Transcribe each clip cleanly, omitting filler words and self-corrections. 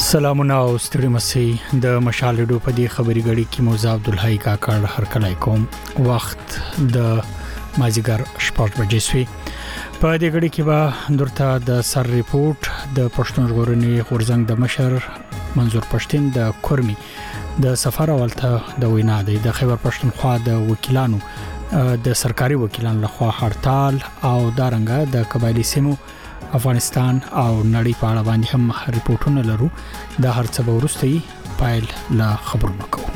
سلامونه او ستړي مسي د مشال ډو په دې خبري غړي کې موزه عبدالحی کاکړ هر کله کوم وخت د مازیګر شپږ بجې سوي په دې غړي کې به درته د سر ریپورت د پښتون ژغورنې غورځنګ د مشر منظور پښتين د کورمي د سفر اولته د وینا د خیبر پښتونخوا د وکیلانو د سرکاري وکیلانو لخوا هړتال او دارنګه د قبایلی سیمو افغانستان او نړۍ په اړه باندې هم ریپورتونه لرو د هر څه ورستي پایل لا خبرونه کوو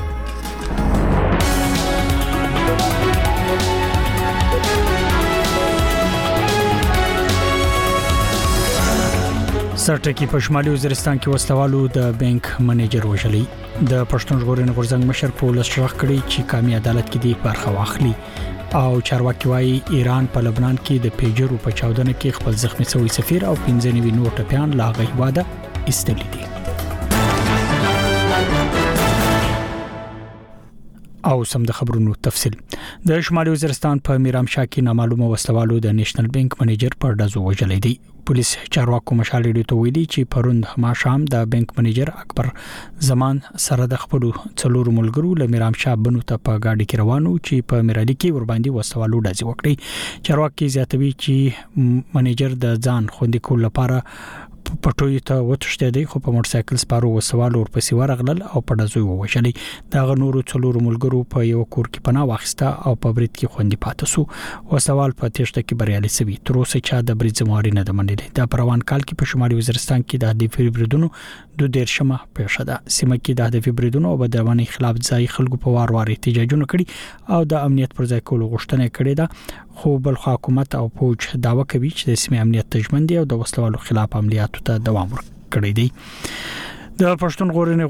سرټکی په شمالي وزیرستان کې وسلوالو د بانک منیجر وژلي د پښتون ژغورنې غورځنګ مشر پولس شرح کړی چې قومي عدالت کې دی برخه واخلي او چارواکي وايي ایران په لبنان کې د پیجرو په چاودنه کې خپل زخمی شوی سفیر او 15 نور ټپيان لا غیواده استلی دي او سم د خبرونو تفصیل د شمالي وزیرستان په میرامشاه کې نامعلومه وسلوالو د نېشنل بانک منیجر پر دازو وژلې دي پولیس چارواکو مشال ډیو ته ویلي چې پروند ما شام د بانک منیجر اکبر زمان سره د خپل څلور ملګرو له میرامشاه بنو ته په گاډي کې روانو چې په میرالي کې ور باندې وسلوالو دازي وکړي چارواکي زیاتوي چې منیجر د ځان خوندې کول لپاره پټوي ته وتښتېدی خو په موټر سایکل سپارو وسوال ورپسې ورغلل او په دزوی ووشلې دا غنورو څلور ملګرو په یو کور کې پناه واخیسته او په برید کې خوندې پاتې سو وسوال په تېشته کې بریالي سوي تر اوسه چا د برید زمواري نه منلې دا پروان کال کې په شمالي وزیرستان کې د هدفي بریدونو 2 پېښه ده سیمه کې د هدفي بریدونو او بدرمنۍ خلاف ځای خلکو په وار احتجاجونه کړي او د امنیت پر ځای کولو غوښتنه کړې ده خو بل حکومت او فوج داوا کوي چې د سیمې امنیت تضمین دي او د وسلوالو خلاف عملیاتو ته دوام ورکړي دي د پښتون ژغورنې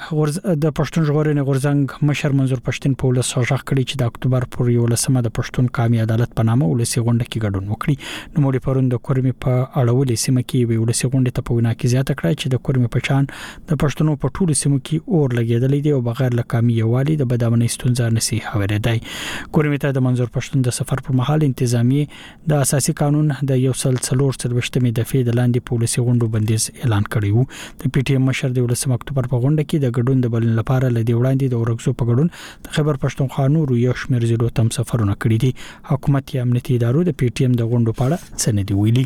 غورځنګ مشر منظور پښتين په ولس شاخ کړي چې د اکتوبر پر 11مه د پښتون قومي عدالت په نامه ولسی غونډه کې ګډون وکړي نو مولي پروند د کورمي په اړولې سیمه کې وی ولسی غونډه ته په وینا کې زیاته کړه چې د کورمي په شان د پښتنو په ټولو سیمو کې اور لګیدلې دي او بغیر له قومي یوالي د بدامنۍ ستونزې نسی اورېدای کورمي ته د منظور پښتون د سفر پر مهال انتظامی د اساسي قانون د 143 دفعې د لاندې پولیسي غونډو بندیز اعلان کړی وو د پی ټی ایم مشر د 18 اکتوبر په غونډه کې د ګډون د بلن لپاره لدی وړاندې د اورګزو په ګډون د خیبر پښتونخوا نور یو شمېر ضلعو تم سفرونه کړی دي حکومت یا امنیتي ادارو د پی ټی ایم د غونډو په اړه څه نه دی ویلي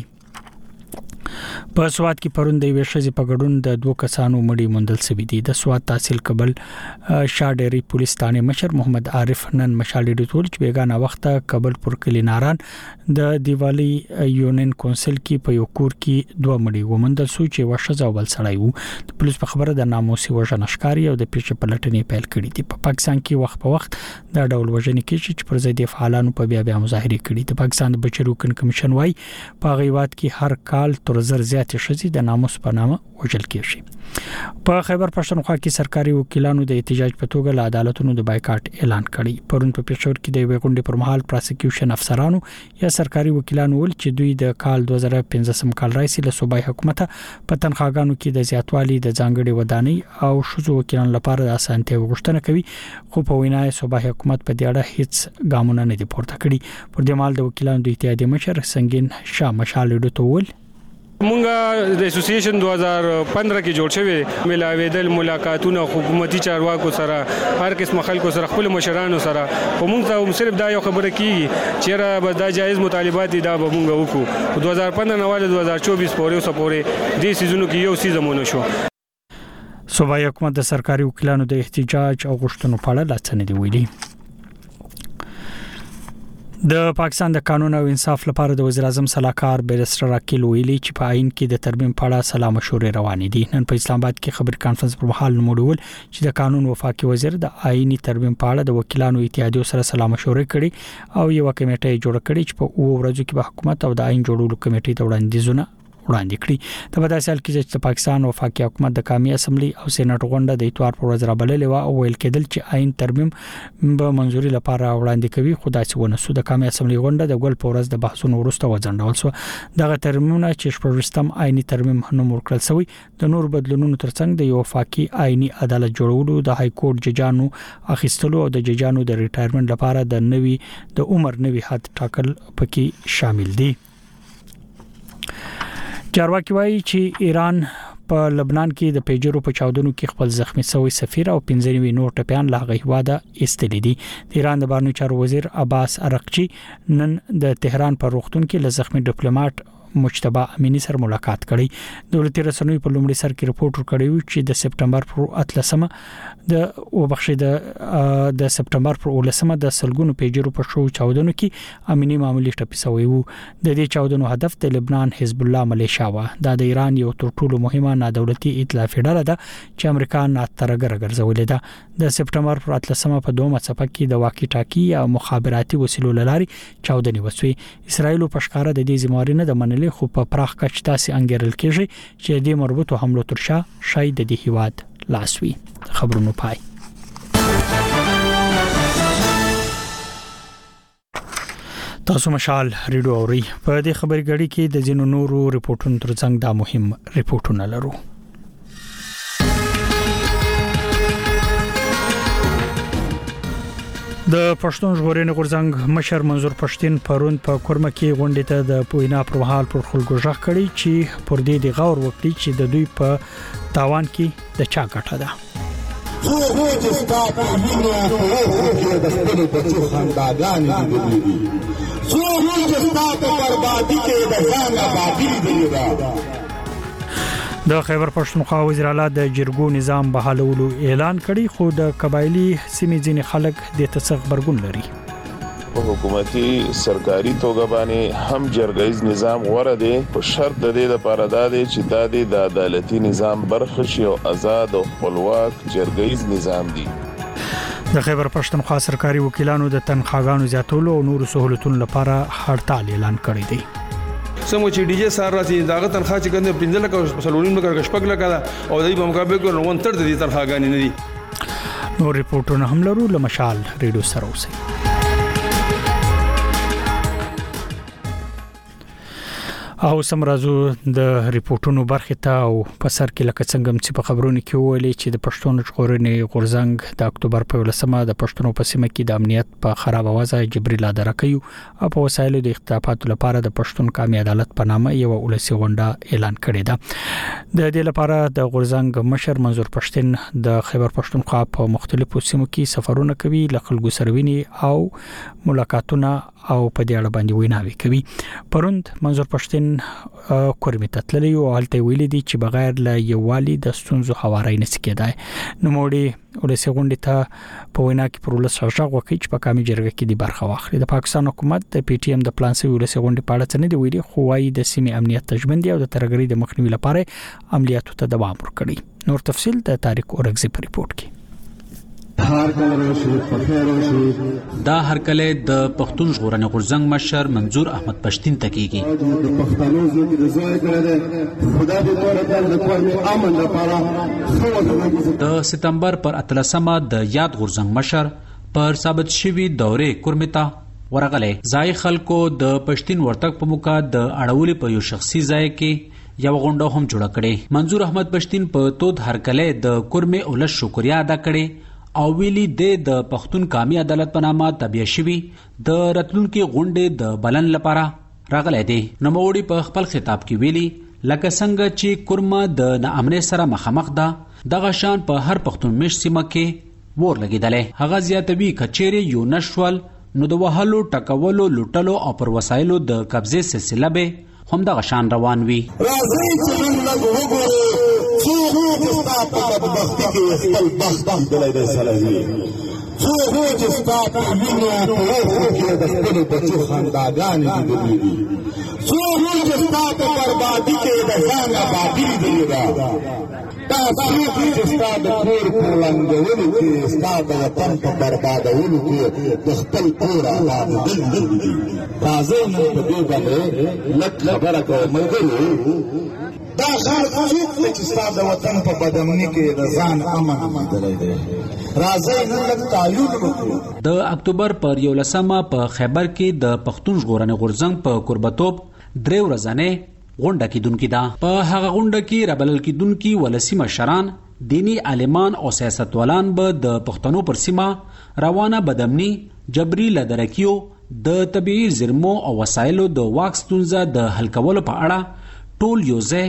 په سواد کې پروند د ویشزي په ګډون د دوه کسانو مړي موندل شوی دي د سواد تحصیل قبل شاډيري پولیس ثانه مشر محمد عارف نن مشال ډیو ټول چې بیگانه وخت قبل پر کلی ناران د دیوالی یونین کونسل کې په یو کور کې دوه مړي ومندل شو چې وشزه بل سړی وو د پولیس په خبره د ناموسي وژنه ښکاری او د پیښې پلټنې پیل کړې دي په پاکستان کې وخت په وخت د ډول وژنې کې چې پر ضد فعالانو په بیا مظاهره کړې د پاکستان د بچو کمیشن وايي په غیوات کې هر کال تر زر زیات شذې د ناموس په نامه وژل کیږي په خیبر پښتونخوا کې سرکاري وکیلانو د احتجاج په توګه له عدالتونو د بایکاټ اعلان کړی پرون په پېښور کې د وګړي پر مهال پروسیکیوشن افسرانو یا سرکاري وکیلانو ول چې دوی د کال 2015 کال راځي له صوبای حکومت په تنخواګانو کې د زیاتوالي د ځانګړي ودانۍ او شذو وکیلانو لپاره د اسانتیا غوښتنه کوي خو په وینای صوبای حکومت په دې اړه هیڅ ګامونه نه دي پورته کړی پر دې مال د وکیلانو د اتحادیې مشر سنگین شاه مشال ډوتول مونږه د اسوسییشن 2015 کې جوړ شوی ملاویدل ملاقاتونه حکومتي چارواکو سره هر قسم خلکو سره خپل مشرانو سره په مونږ ته صرف دا یو خبره کیږي چې را به دا جایز مطالبات دي دا به مونږ وکړو 2015 نه واله 2024 پورې اوسه دې سيزونو کې یو سيزمونه شو صوبای حکومت د سرکاري وکیلانو د احتجاج او غوښتنو په اړه لاڅنې دی ویلي د پاکستان د قانون او انصاف لپاره د وزیر اعظم صلاحکار بیرستر عقیل ویلي چې په آئین کې د ترمیم په اړه سلا مشورې روانې دي نن په اسلام آباد کې خبري کانفرنس پر مهال نوموړي چې د قانون وفاقي وزیر د آئینی ترمیم په اړه د وکیلانو اتحادیو سره سلا مشورې کړي او یو کمیټه جوړ کړي چې په ورځو کې به حکومت او د آئین جوړولو کمیټې ته وړاندیزونه وړاندې کړي د بداسل کې چې پاکستان وفاقي حکومت د قومي اسمبلی او سېنات غونډه د اتوار پر ورځ رابللې و او ویل کېدل چې آئین ترمیم به منځوري لپاره وړاندې کوي خدای څه ونه سو د قومي اسمبلی غونډه د ګل پر ورځ د بحثونو وروسته وځنډول شو دغه ترمیمونه چې شپږم آئینی ترمیم نوم ورکړل شوی د نور بدلونونو ترڅنګ د یو وفاقي آئینی عدالت جوړولو د های کورټ ججانو اخیستلو او د ججانو د ریټایرمنټ لپاره د عمر نوي حد ټاکل پکې شامل دي چارواکي وايي چې ایران په لبنان کې د پیجرو په چاودنو کې خپل زخمی شوی سفیر او 15 نور ټپيان لا غیواده استلی دي. د ایران د بهرنیو چارو وزیر عباس ارغچی نن د تهران پر روغتون کې ل زخمی ډیپلوماټ مجتبی امینی سره ملاقات کړي. دولتي رسنیو په لومړي سر کې رپورټ ورکړی چې د سپټمبر پر 18 د سپټمبر پر 19 د سلګونو پیجرو په شو چاودنو کې امینی معمولی ټپي شوی وو. د دې چاودنو هدف د لبنان حزب الله ملیشیا و. د ایران یو تر ټولو مهمه نادولتي ائتلافي ډله ده چې امریکا ناترګر ګرځولې ده. د سپټمبر پر 18 په دومره څپه کې د واقعي ټاکی او مخابراتي وسیلو لاري چاودنې وسوي. اسرایل په ښکارا د دې زمواري نه د منلې خو په پراخ کچ تاسو انګیرل کېږي چې د مربوطو حملو ترشا شاید د هیواد لاسوي. خبرونو پای. تاسو مشال ریډیو اوري په دې خبرګړی کې د جنو نورو ریپورتونو ترڅنګ دا مهم ریپورتونه لرو. د پښتون ژغورنې غورځنګ مشر منظور پښتين پرون په کورمه کې غونډې ته د پوینا پر حال پر خلکو ژغ کړي چې پر دې د غور وکړي چې د دوی په تاوان کې د چا ګټه ده. خو چې ستاسو وینه په د خپل بچو خاندانان دي. خو چې ستاسو بربادي کې د ځان آبادی دی. د خیبر پښتونخوا وزیر اعلی د جرګو نظام بحالولو اعلان کړي خو د قبایلی سیمې ځینې خلک د تصغ برګون لري. حکومتي سرکاري توګه باندې هم جرګیز نظام غوړه دی په شرط د دې لپاره چې د عدالتي نظام برخه شي او آزاد او خپلواک جرګیز نظام دی. د خیبر پښتونخوا سرکاري وکیلانو د تنخواګانو زیاتولو او نورو سہولتونو لپاره هړتال اعلان کړی دی. سمو چې ډي جی سار راځي داغه تنخواه چې کنده 15 لک سلولین لک شپږ لک او دای په مقابل کې 1/3 د دې تنخواګانې نه دي. نو ریپورتونه هم لرو لمشال ریډیو سره اوسئ. او سمرازو د ریپورتونو برخه ته او په سر کې لکه څنګه چې په خبرونو کې ویلي چې د پښتون ژغورنې غورځنګ د اکتوبر په 18 د پښتنو په سیمه کې د امنیت په خراب وضع جبري لادره کوي او په وسایلو د اختلافاتو لپاره د پښتون قومي عدالت په نامه یو ولسی غونډه اعلان کړې ده. د دې لپاره د غورځنګ مشر منظور پښتين د خیبر پښتونخوا په مختلفو سیمو کې سفرونه کوي، لخلګو سره ویني او ملاقاتونه او په دې اړه باندې ویناوي کوي. پروند منظور پښتين کورمه تتللی او حالت ویلي دي چې بغیر له یووالي د ستونزو حواري نه سکیدای. نو موړي ولسی غونډه ته په وینا کې پر ولس شاغ وکړي چې په کامي جرګه کې د برخه واخلي. د پاکستان حکومت د پی ټی ایم د پلان سوي ولسی غونډه په اړه څه نه دی ویلي، خو وايي د سیمې امنیت تجمن دی او د ترګری د مخنیوي لپاره عملیاتو ته دوام ورکړي. نور تفصيل د تاریخ اورغزي په ریپورت کې. دا هرکله د پښتون ژغورنې غورځنګ مشر منظور احمد پښتين تکیږي. د پښتنو زموږ د زوی کړه خدا دې کور د کور امن لپاره د سپتمبر پر 18 د یاد غورځنګ مشر پر ثابت شوی دورې کورمتا ورغله ځای خلکو د پښتين ورتګ په موقع د اړولې په یو شخصي ځای کې یو غونډه هم جوړ کړي. منظور احمد پښتين په تود هرکله د کورمه اولس شکریا ادا کړي او ویلي د پښتون قومي عدالت په نامه تبعیه شوی د راتلونکي غونډې د بلن لپاره راغلی دی. نوموړي په خپل خطاب کې ویلي لکه څنګه چې کورمه د ناامنۍ سره مخامخ ده دغه شان په هر پښتون مش سیمه کې ور لګیدلې. هغه زیاتوي کچېره یو نشول نو د وهلو ټکولو لوټلو او پر وسایلو د قبضې سلسله به هم دغه شان روان وي. راځي چې موږ وګورو څو په بختي کې خپل بخت دلای سلامي څو چې ستاسو وینه په کې د خپل بچو خاندانان دي. څو چې ستاسو بربادي کې د ځان آبادی دی. تاسو چې ستاسو کور پرلنګولو کې ستاسو وطن په بربادولو کې د خپل کور آبادی دي. تاسو نن په دې باندې لټ خبره کوم دا خلک څوک چې ستاسو وطن په بدامنۍ کې د ځان امن دلای دی. راځي نن لږ تعلق وکړو. د اکتوبر پر 11 په خیبر کې د پښتون ژغورنې غورځنګ په قربتوب درې ورځې غونډه کیدونکې ده. په هغه غونډه کې رابلل کیدونکي ولسی مشران، دینی عالمان او سیاستوالان به د پښتنو پر سیمه روانه بدامنۍ، جبري لدرکیو، د طبيعي زیرمو او وسایلو د واک ستونزه د حل کولو په اړه ټول یو ځای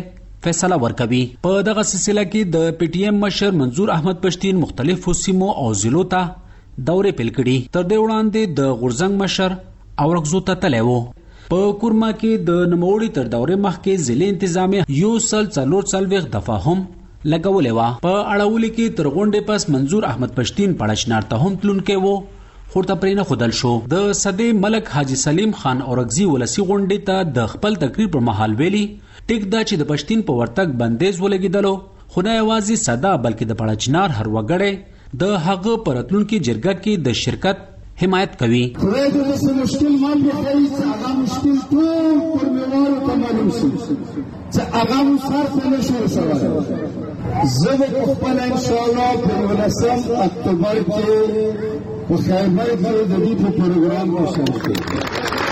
فیصله ورکوي. په دغه سلسله کې د پی ټی ایم مشر منظور احمد پښتین مختلفو سیمو او ضلعو ته دورې پیل کړي. تر دې وړاندې د غورځنګ مشر اورغزو ته تللی و. په کورما کې د نوموړي تر دورې مخکې ضلع انتظامیه 144 دفعه هم لګولې وه. په اړولې کې تر غونډې پس منظور احمد پښتین پړچنار ته هم تلونکی و، خو ورته پرې نه ښودل شو. د صدې ملک حاجي سلیم خان اورغزي ولسي غونډې ته د خپل تقریر پر مهال ویلي ټیک دا چې د پښتین په ورتګ بندیز ولګېدلو، خو نه یوازې صدا بلکې د پړچنار هر وګړی د هغه په راتلونکي جرګه کې د شرکت حمایت کوي. خدای دې داسې مشکل مال وښایي چې هغه مشکل ټول کورمېوالو ته معلوم شي چې هغه مو سر ته نه شي رسولی. زه به پخپله انشاءالله په 19 اکتوبر کې په خیبر کې د دې په پروګرام کې شامل شم.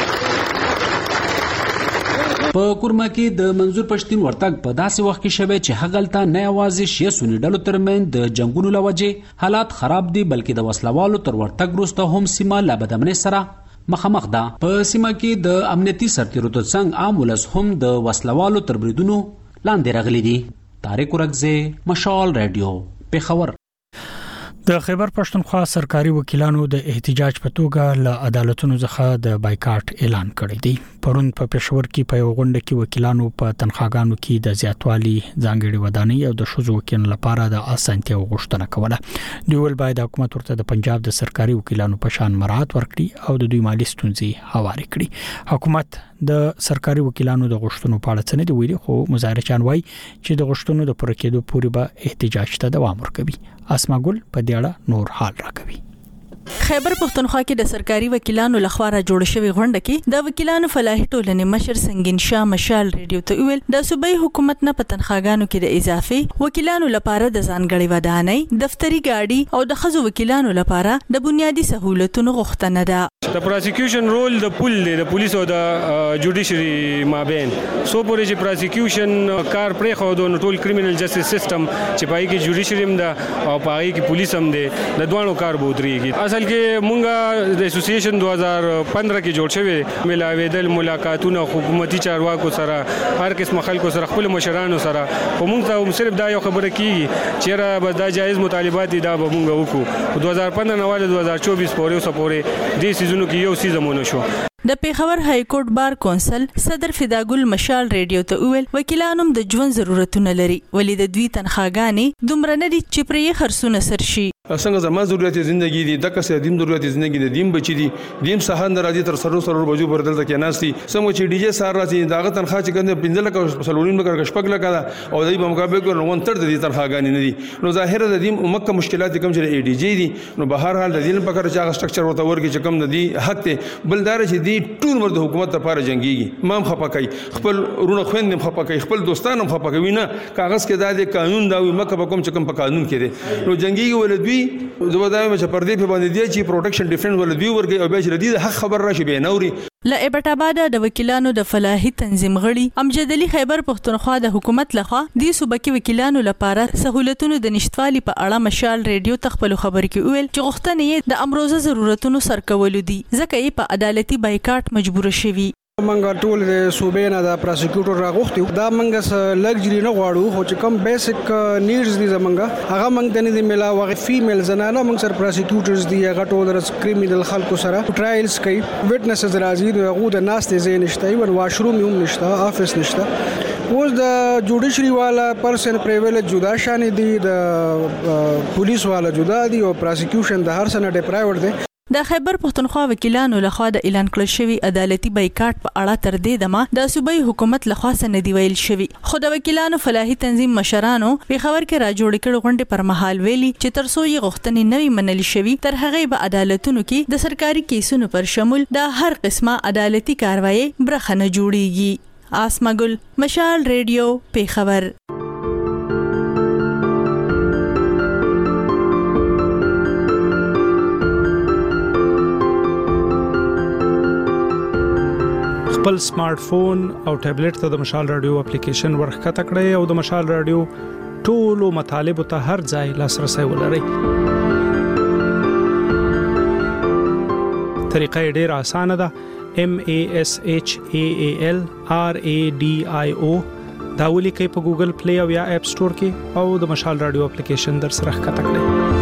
په کورما کې د منظور پښتین ورتګ په داسې وخت کې شوی چې هغلته نه یوازې شیعه سني ډلو ترمنځ د جنګونو له وجې حالات خراب دي، بلکې د وسلوالو تر ورتګ وروسته هم سیمه له بدامنۍ سره مخامخ ده. په سیمه کې د امنیتي سرتیرو ترڅنګ عام ولس هم د وسلوالو تر بریدونو لاندې راغلي دي. طارق ورکزی، مشال رادیو، پېښور. د خیبر پښتونخوا سرکاري وکیلانو د احتجاج په توګه له عدالتونو څخه د بایکاټ اعلان کړی دی. پرون په پېښور کې په یو غونډه کې وکیلانو په تنخواګانو کې د زیاتوالي، ځانګړي ودانۍ او د ښځو وکیلانو لپاره د اسانتیاو غوښتنه کوله. دوی ول باید حکومت ورته د پنجاب د سرکاري وکیلانو په شان مراعات ورکړي او د دوی مالي ستونزې هوارې کړي. حکومت د سرکاري وکیلانو د غوښتنو په اړه څه نه دی ویلي، خو مظاهرچیان وایي چې د غوښتنو د پوره کېدو پورې به احتجاج ته دوام ورکوي. اسما ګل په دې اړه نور حال راکوي. خیبر پښتونخوا کې د سرکاري وکیلانو لخوا را جوړ شوی غونډه کې د وکیلانو فلاحي ټولنې مشر سنگین شاه مشال ریډیو ته ویل د صوبایي حکومت نه په تنخواګانو کې د اضافي وکیلانو لپاره د ځانګړي ودانۍ، دفتري ګاډي او د ښځو وکیلانو لپاره د بنیادي سہولتونو غوښتنه ده. د پروسیکیوشن رول د پول دی د پولیس او د جوډیشري مابین سو پورې چې پروسیکیوشن کار پرې خو د ټول کریمینل جسټس سیستم چې پای کې جوډیشري هم ده او پای کې پولیس هم ده، د دوانو کار بودريږي. اصل کې مونږه د اسوسییشن 2015 کې جوړ شوی ملاویدل ملاقاتونه حکومتي چارواکو سره هر قسم خلکو سره خپل مشرانو سره، په مونږ ته صرف دا یو خبره کیږي چې را به دا جایز مطالبات دي دا به مونږ وکړو. 2015 نه واله 2024 پورې اوسه پورې د سيزونو کې یو سیزمونه شو. د پیښور های کورټ بار کونسل صدر فداګل مشال ریډیو ته ویل وکیلانو د ژوند ضرورتونه لري، ولې د دوی تنخواګانې دومره نه دي چې پرې خرڅونه سر شي. څنګه زما ضرورت زندگی دي دغه څه دیم ضرورت زندگی دي دیم بچی دي دیم سهان راځي تر سرور بجو پر دلته کې ناشتي سمو چې ډي جی سار راځي داغه تنخوا چې کنده 15 لک سلولین مګر کشپک لک او دای په مقابل کې 1/3 دي تنخواګانی نه دي. نو ظاهر د دیم مکه مشکلات کم چې ای ډي جی دي. نو بهر حال د دین په کار چې سټرکچر ورته ورګي چې کم نه دي حق ته بلدار چې دي ټول مرد حکومت لپاره جنگيږي. مام خپکای خپل رونه خويندم خپکای خپل دوستانم خپکوي نه کاغذ کې د قانون دا مکه په کوم چې کم په قانون کې دي. نو جنگيږي ولدوی دا چې پردې په باندې دی چې پروټیکشن ډیفنس ول دی ورګي او به چې دی حق خبر راشي به نوري. له ایبټ آباد د وکیلانو د فلاحي تنظیم غړي امجد علي خیبر پښتونخوا د حکومت لخوا د صوبه کې وکیلانو لپاره سہولتونو د نشټوالي په اړه مشال ریډیو تخپل خبر کې ویل چې غوښتنې د امروزه ضرورتونو سرکول دي ځکه یې په عدالتي بایکاټ مجبور شوي. منګه ټول د صوبې نه د پروسیکیوټر راغوښتي دا منګه لګجري نه غواړو خو چې کوم بیسیک نیډز دي زمونږه هغه منګ ته نه دي ملاوي. فیمیل زنانه منګ سره پروسیکیوټرز دي هغه ټول د کریمینل خلکو سره ټرایلز کوي، وټنسز راځي دغه د ناس ته زین نشته، ایون واشروم هم نشته، افیس نشته. اوس د جوډیشري والا پرسن پریویلیج جدا شان دي، د پولیس والا جدا دي او پروسیکیوشن د هر سنه ډیپرایوډ دي. د خیبر پښتونخوا وکیلانو لخوا د اعلان کړل شوی عدالتي بایکاټ په اړه تر دې دمه د صوبایي حکومت لخوا سندې ویل شوی، خو د وکیلانو فلاحي تنظیم مشرانو په خبر کې را جوړ کړي غونډې پر مهال ویلي چې تر څو یې غوښتنې نوي منل شوی تر هغه به عدالتونو کې د سرکاري کیسونو پر شمول د هر قسمه عدالتي کاروایی برخه نه جوړیږي. اسما ګل، مشال ریډیو، پیښور. خپل سمارټ فون او ټابلیټ ته د مشال رادیو اپلیکیشن ورخته کړئ او د مشال رادیو ټولو مطالبه ته هر ځای لاسرسي ولرئ. طریقه ډېر اسانه ده. MASHAAL RADIO دا ولیکئ په ګوګل پلی او یا اپ سٹور کې او د مشال رادیو اپلیکیشن در سره ښکته کړئ.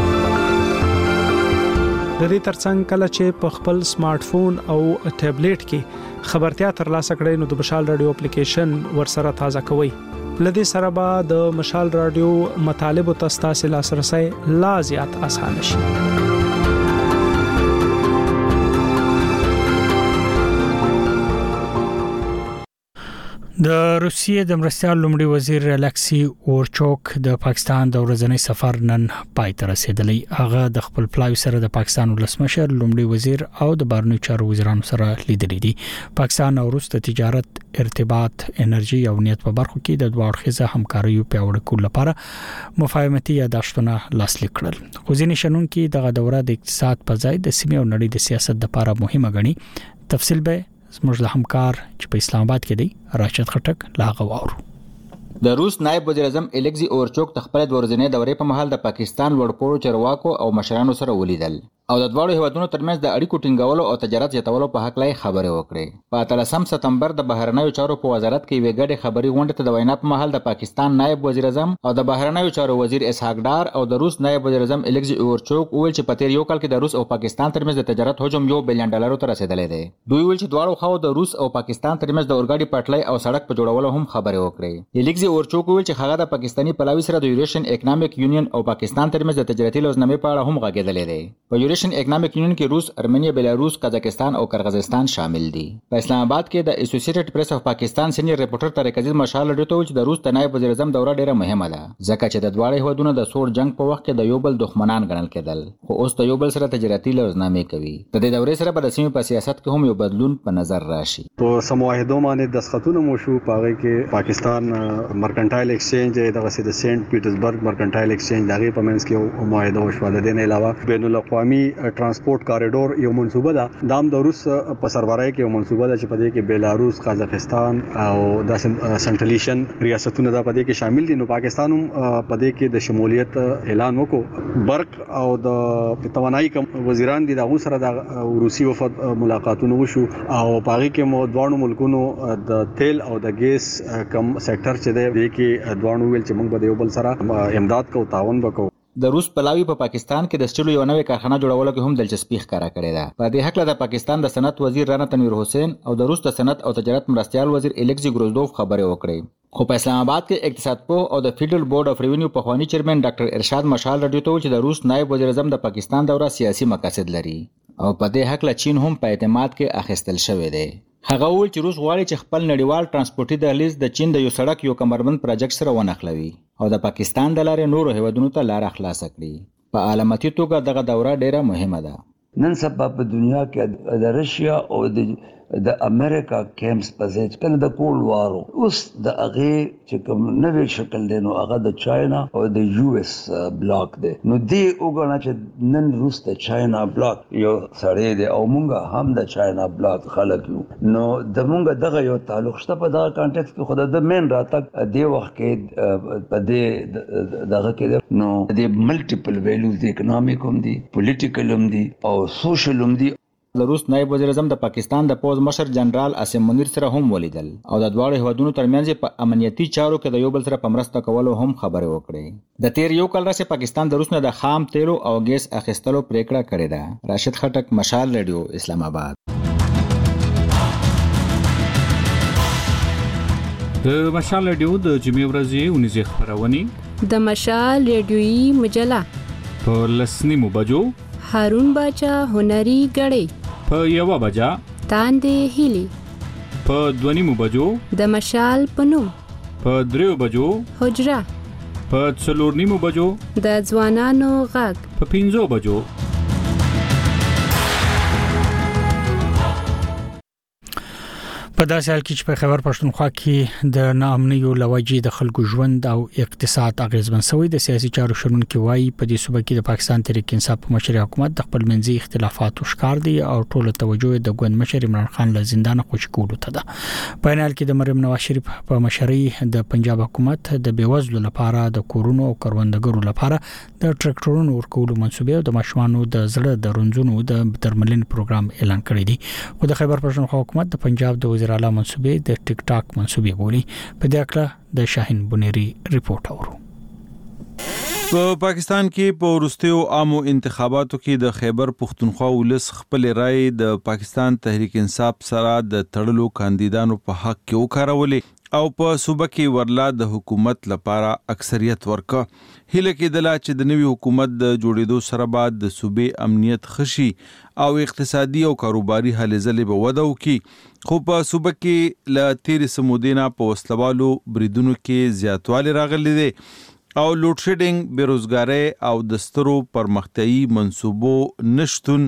د دې ترڅنګ کله چې په خپل سمارټ فون او ټابلیټ کې خبرتیا ترلاسه کړئ نو د مشال رادیو اپلیکیشن ورسره تازه کوئ. لدې سره به د مشال رادیو مطالب او تاسو لاسرسي لا زیات آسان شي. د روسیې د مرستیال لومړي وزیر الکسی اورچوک د پاکستان د ورځنی سفر نن پای ته رسیدلی. هغه د خپل پلاوی سره د پاکستان ولسمشر لومړي وزیر او د بهرنیو چارو وزیرانو سره لیدلي دي. پاکستان او روس د تجارت، ارتباط، انرژي او امنیت په برخو کې د دوه اړخیزه همکارۍ پیاوړي کولو لپاره مفاهمتي یادښتونه لاسلیک کړل. خو ځینې شنونکي دغه دوره د اقتصاد په ځای د سیمې او نړۍ د سیاست لپاره مهمه ګڼي. تفصیل به زموږ له همکار چې په اسلام آباد کې دی راشد خټک لاغه واورو. د روس نائب وزیر اعظم الکسی اورچوک د خپل ورځنی دورې په مهال د پاکستان لوړپوړو چارواکو او مشرانو سره ولیدل او د دواړو هیوادونو ترمنځ د اړیکو ټینګولو او تجارت زیاتولو په حق لای خبرې وکړې. په 13 سپتمبر د بهرنیو چارو په وزارت کې ویګړې خبري غونډه ته د وینا په مهال د پاکستان نائب وزیر اعظم او د بهرنیو چارو وزیر اسحاق ډار او د روس نائب وزیر اعظم الکسی اورچوک ویل چې په تیر یو کال کې د روس او پاکستان ترمنځ د تجارت حجم $1 بلین ته رسیدلی دی. دوی ویل چې دواړو خواو د روس او پاکستان ترمنځ د اورګاډي پټلۍ او سړک په جوړولو هم خبرې وکړې. الکسی اورچوک ویل چې هغه د پاکستاني پلاوی سره د یوریشن اکونومیک یونین او پاکستان ترمنځ د تجارتي لوزنامې په اړه هم غږېدلی دی. په یوریشن اکونومیک یونین کې روس، ارمنیا، بیلاروس، قزاقستان او قرغیزستان شامل دي. په اسلام آباد کې د اسوسییټډ پریس اف پاکستان سینیئر ریپورټر طارق عزیز مشال رادیو ته ویل چې د روس د نائب وزیر اعظم دوره ډیره مهمه ده ځکه چې د دواړو هیوادونو د سوړ جنگ په وخت کې د یو بل دښمنان ګڼل کېدل خو اوس د یو بل سره تجارتي لوزنامې کوي. د دې دورې سره به د سیمې په سیاست کې هم یو بدلون په نظر راشي. په سمواهدو باندې دستخطونه مو شو پاره کې پاکستان مرکنټایل ایکسچینج دغه د سینټ پیټرزبرګ مرکنټایل ایکسچینج دغه په منځ کې معاهده وشو. د دې نه علاوه بین الاقوامي ترانسپورت کاریډور یو منصوبه ده دام د روس په سربراهي کې یو منصوبه ده چې په دې کې بیلاروس، قزاقستان او د سنټرل ایشین ریاستونه دا په دې کې شامل دي. نو پاکستان هم په دې کې د شمولیت اعلان وکړ. برق او د توانایي وزیران دي دغه سره د روسي وفد ملاقاتونه وشو او پاره کې مو دوه ملکونو د تیل او د ګیس کم سېکټر چې دی کې دوه ویل چې موږ به یو بل سره امداد کوو، تعاون وکړو. د روس پلاوی په پاکستان کې د سټیلو یو نوې کارخانه جوړولو کې هم دلچسپي ښکاره کړې ده. په دې حق له د پاکستان د صنعت وزیر رانا تنویر حسین او د روس د صنعت او تجارت مرستیال وزیر الکسی گروزدوف خبرې وکړې. خو په اسلام آباد کې اقتصاد پوه او د فیډرل بورډ اف ریونیو پخوانی چیرمن ډاکټر ارشاد مشال رادیو ته ویل چې د روس نائب وزیر اعظم د پاکستان دوره سیاسي مقاصد لري او په دې حق له چین هم په اعتماد کې اخیستل شوی دی. هغه ویل چې روس غواړي چې خپل نړیوال ترانسپورتي دهلیز د چین د یو سړک یو کمربند پروجیکټ سره ونښلوي او د پاکستان د لارې نورو هیوادونو ته لار خلاص کړي. په عالمي توګه دغه دوره ډیره مهمه ده. نن سبا په دنیا کې د رشیا او د امریکا کیمپس په ځای کله د کول وارو اوس د هغه چې کوم نوې شکل دی نو هغه د چاینا او د یو اس بلاک دی. نو دی وګڼه چې نن روس د چاینا بلاک یو سړی دی او مونږه هم د چاینا بلاک خلک یو. نو د مونږ دغه یو تعلق شته په دغه کانټیکس کې. خو د مین راتګ دی وخت کې په دې دغه کې نو د ملټیپل ویلیوز د اکونومیک هم دي، پولیټیکل هم دي او سوشل هم دي. د روس نائب وزیر اعظم د پاکستان د پوز مشر جنرال اسم منیر سره هم ولیدل او د دواړو هیوادونو ترمنځ په امنیتي چارو کې د یو بل سره په مرسته کولو هم خبرې وکړې. د تیر یو کال راځي پاکستان د روس نه د خام تیلو او ګیس اخیستلو پریکړه کړې ده. راشد خټک، مشال رادیو، اسلام آباد. د مشال رادیو د جمعې ورځې 19 خبرونه د مشال رادیويي مجله په 10 بجو هارون باچا هنري غړې په 1 بجا تاندې هلي په 2 بجو د مشال پنوم په 3 بجو حجره په 4 بجو د ځوانانو غږ په 5 بجو. په داسې حال کې چې په خیبر پښتونخوا کې د ناامنیو لوجې د خلکو ژوند او اقتصاد اغیزمن شوی. د سیاسي چارو شنونکو وايي په دې صوبه کې د پاکستان تحریک انصاف په مشرۍ حکومت د خپل منځي اختلافاتو ښکار دي او ټول توجه د ګوند مشر عمران خان له زندان خوشی کولو ته ده. په حال کې د مریم نواز شریف په مشرۍ د پنجاب حکومت د بیوزلو لپاره د کورونو او کروندګرو لپاره د ټریکټورونو ورکولو منسوبې او د ماشومانو د زړه د رنځونو د درملنې پروګرام اعلان کړی دی. خو د خیبر پښتونخوا حکومت د پنجاب د وزیر وزیر اعلی منصوبې د ټیک ټاک منصوبې بولي. په دې اړه د شاهین بنيري ریپورت اورو. په پاکستان کې په وروستیو عامو انتخاباتو کې د خیبر پښتونخوا ولس خپل رائے د پاکستان تحریک انصاف سره د تړلو کاندیدانو په حق کې وکارولې او په صوبه کې ورلا د حکومت لپاره اکثریت ورکه. هله کې د لا چې د نوي حکومت د جوړېدو سره بعد د صوبې امنیت خشي او اقتصادي او کاروباري هلې ځلې به وده وکړي، خو په صوبه کې له تیرې سمودې نه په وسلوالو بریدونو کې زیاتوالی راغلی دی او لوډ شیډینګ، بیروزګارۍ او د سترو پرمختیایي منصوبو نشتون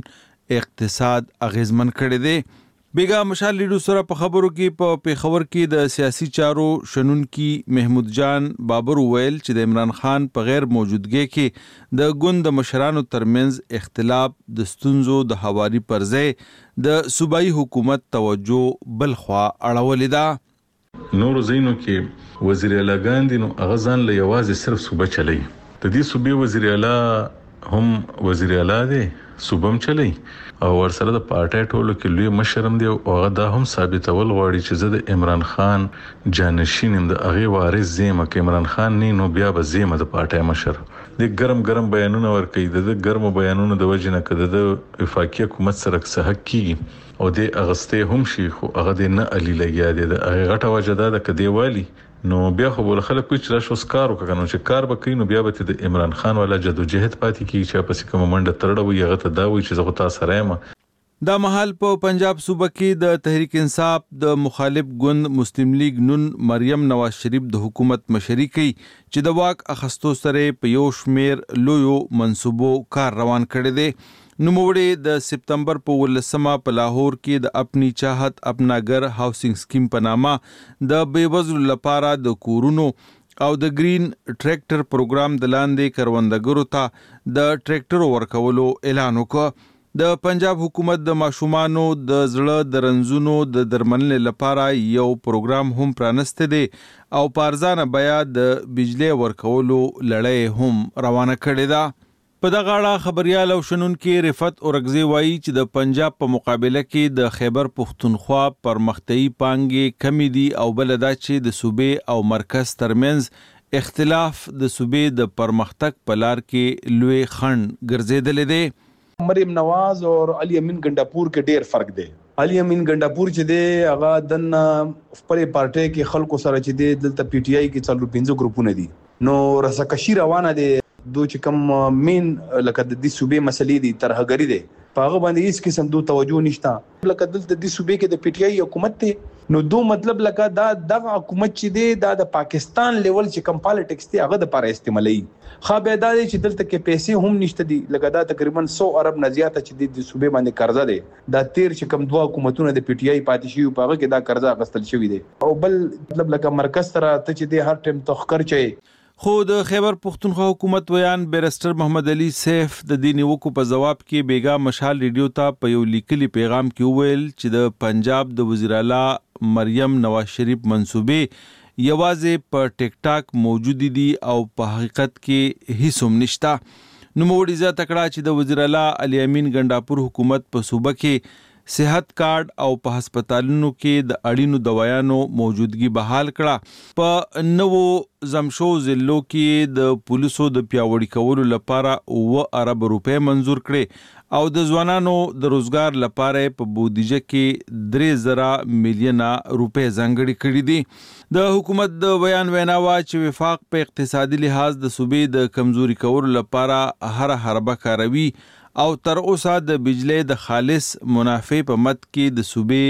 اقتصاد اغیزمن کړی دی. بیګا مشال لیډو سره په خبرو کې په پیښور کې د سیاسي چارو شنونکي محمود جان بابر ویل چې د عمران خان په غیر موجودګۍ کې د ګوند مشرانو ترمنځ اختلاف د ستونزو د هواري پر ځای د صوبایي حکومت توجه بل خوا اړولې ده. نورو ځینو کې وزیر اعلی ګاندی نو هغه ځان له یوازې صرف صوبه چلی، د دې صوبې وزیر اعلی هم وزیر اعلی دی، صوبه هم چلی او ورسره د پارټۍ ټولو کې لوی مشرم دی او هغه دا هم ثابتول غواړي چې زه د عمران خان جانشین یم، د هغې وارث زیمه. که عمران خان نه نو بیا به زیمه د پارټۍ مشر. د ګرم بیانونه ورکوي، د ګرمو بیانونو د وجې نه که د وفاقي حکومت سره څه حق کېږي او د اغستې هم شي، خو هغه د نه علي لګیا دی. د هغې غټه وجه دا ده که دی والي نو بیا خو بوله خلک کوي چې راشي اوس کار وکړه، نو چې کار به کوي نو بیا به د عمران خان والا جدوجهد پاتې کېږي چې پسې کومه منډه ترړه وي هغه ته دا وایي چې زه خو تا سره یم. دا مهال په پنجاب صوبه کې د تحریک انصاف د مخالف ګوند مسلم لیگ نون مریم نواز شریف د حکومت مشري کوي چې د واک اخستو سره په یو شمیر لویو منصوبو کار روان کړی دی. نوموړي د سپتمبر په 18 په لاهور کې د اپنی چاہت اپنا گھر هاوسینګ سکیم په نامه د بیوزلو لپاره د کورونو او د گرین ټریکټر پروګرام د لاندې کروندګرو ته د ټریکټر ورکولو اعلان وکړ. د پنجاب حکومت د ماشومانو د زړه د رنځونو د درملنې لپاره یو پروګرام هم پرانسته دی او په ارزانه بیه د بجلی ورکولو لړۍ هم روانه کړې ده. په دغه اړه خبريال او شنونکي رفت اورګزی وایي چې د پنجاب په مقابله کې د خیبر پښتونخوا پرمختیایي پانګې کمی دي او بل دا چې د صوبې او مرکز ترمنځ اختلاف د صوبې د پرمختګ په لار کې لوی خنډ ګرځېدلی دی. مریم نواز اور علی امین ګنڈاپور کې ډیر فرق دی. علی امین ګنڈاپور چې دی هغه د خپل پارټي کې خلکو سره چې دی دلته پی ټی آی کې څلور 15 ګروپونه دي نو رسکشي روانه دي. دو چې کوم مین لکه د دې صوبې مسلې دي ترهګری دي په هغه باندې هیڅ قسم دو توجه نشته. لکه دلته د دې صوبې کې د پی ټی آی حکومت ته نو دو مطلب لکه دا د حکومت چې دی د پاکستان لیول چې کوم پالیټکس دی هغه د لپاره استعمالي خو به دا چې دلته کې پیسې هم نشته دي. لکه دا تقریبا 100 ارب نه زیاته چې د صوبې باندې قرضه دی. دا تیر چې کوم دوه حکومتونه د پی ټی آی پاتې شي په هغه کې دا قرضه غستل شوی دی او بل مطلب لکه مرکز سره ته چې دی هر ټیم تخکر چي. خو د خیبر پښتونخوا حکومت ویان بیرستر محمد علي سیف د دې نیوکو په جواب کې بیګا مشال ریډیو ته په یو لیکلي پیغام کې ویل چې د پنجاب د وزیر اعلی مریم نواز شریف منصوبې یوازې په ټیک ټاک موجود دي او په حقیقت کې هیڅ هم نشته. نوموړي زیاته کړه چې د وزیر اعلی علی امین ګنڈاپور حکومت په صوبه کې صحت کارت او په هسپتالونو کې د اړینو دوايانو موجودګي بحال کړه. په نوو زمشو ضلعو کې د پولیسو د پیاوړي کولو لپاره 9 ارب روپے منزور کړي او د ځوانانو د روزګار لپاره په بودیجه کې 3000 میلیونه روپے ځانګړي کړي دي. د حکومت د بیان ویناوه چې وفاق په اقتصادي لحاظ د صوبې د کمزوري کولو لپاره هر حربه کاروي او تر اوسه د بجلی د خالص منافع په مد کې د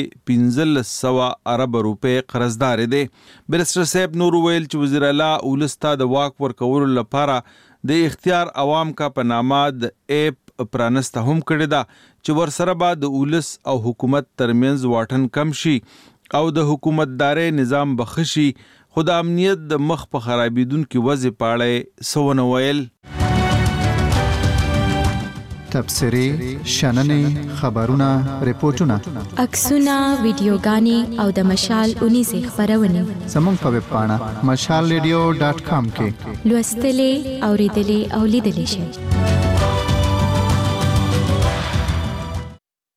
صوبې 1500 ارب روپے قرضدار دي. بیرستر صاحب نور ویل چې وزیر اعلی ولستا د واک ورکولو لپاره د اختیار عوام کا په نامه د اپ پرانسته هم کړی دا چې ورسره به د ولس او حکومت ترمنځ واټن کم شي او د حکومتداري نظام بخشي. خو د امنیت د مخ په خرابېدونکو وضع پاړې سونه ویل. تبصرې، شننې، خبرونه، ریپورتونه، عکسونه، ویډیوګانې او د مشال 19 خبرونه زموږ په ویب پاڼه mashalradio.com کې لوستلې، اوریدلې او لیدلې شئ.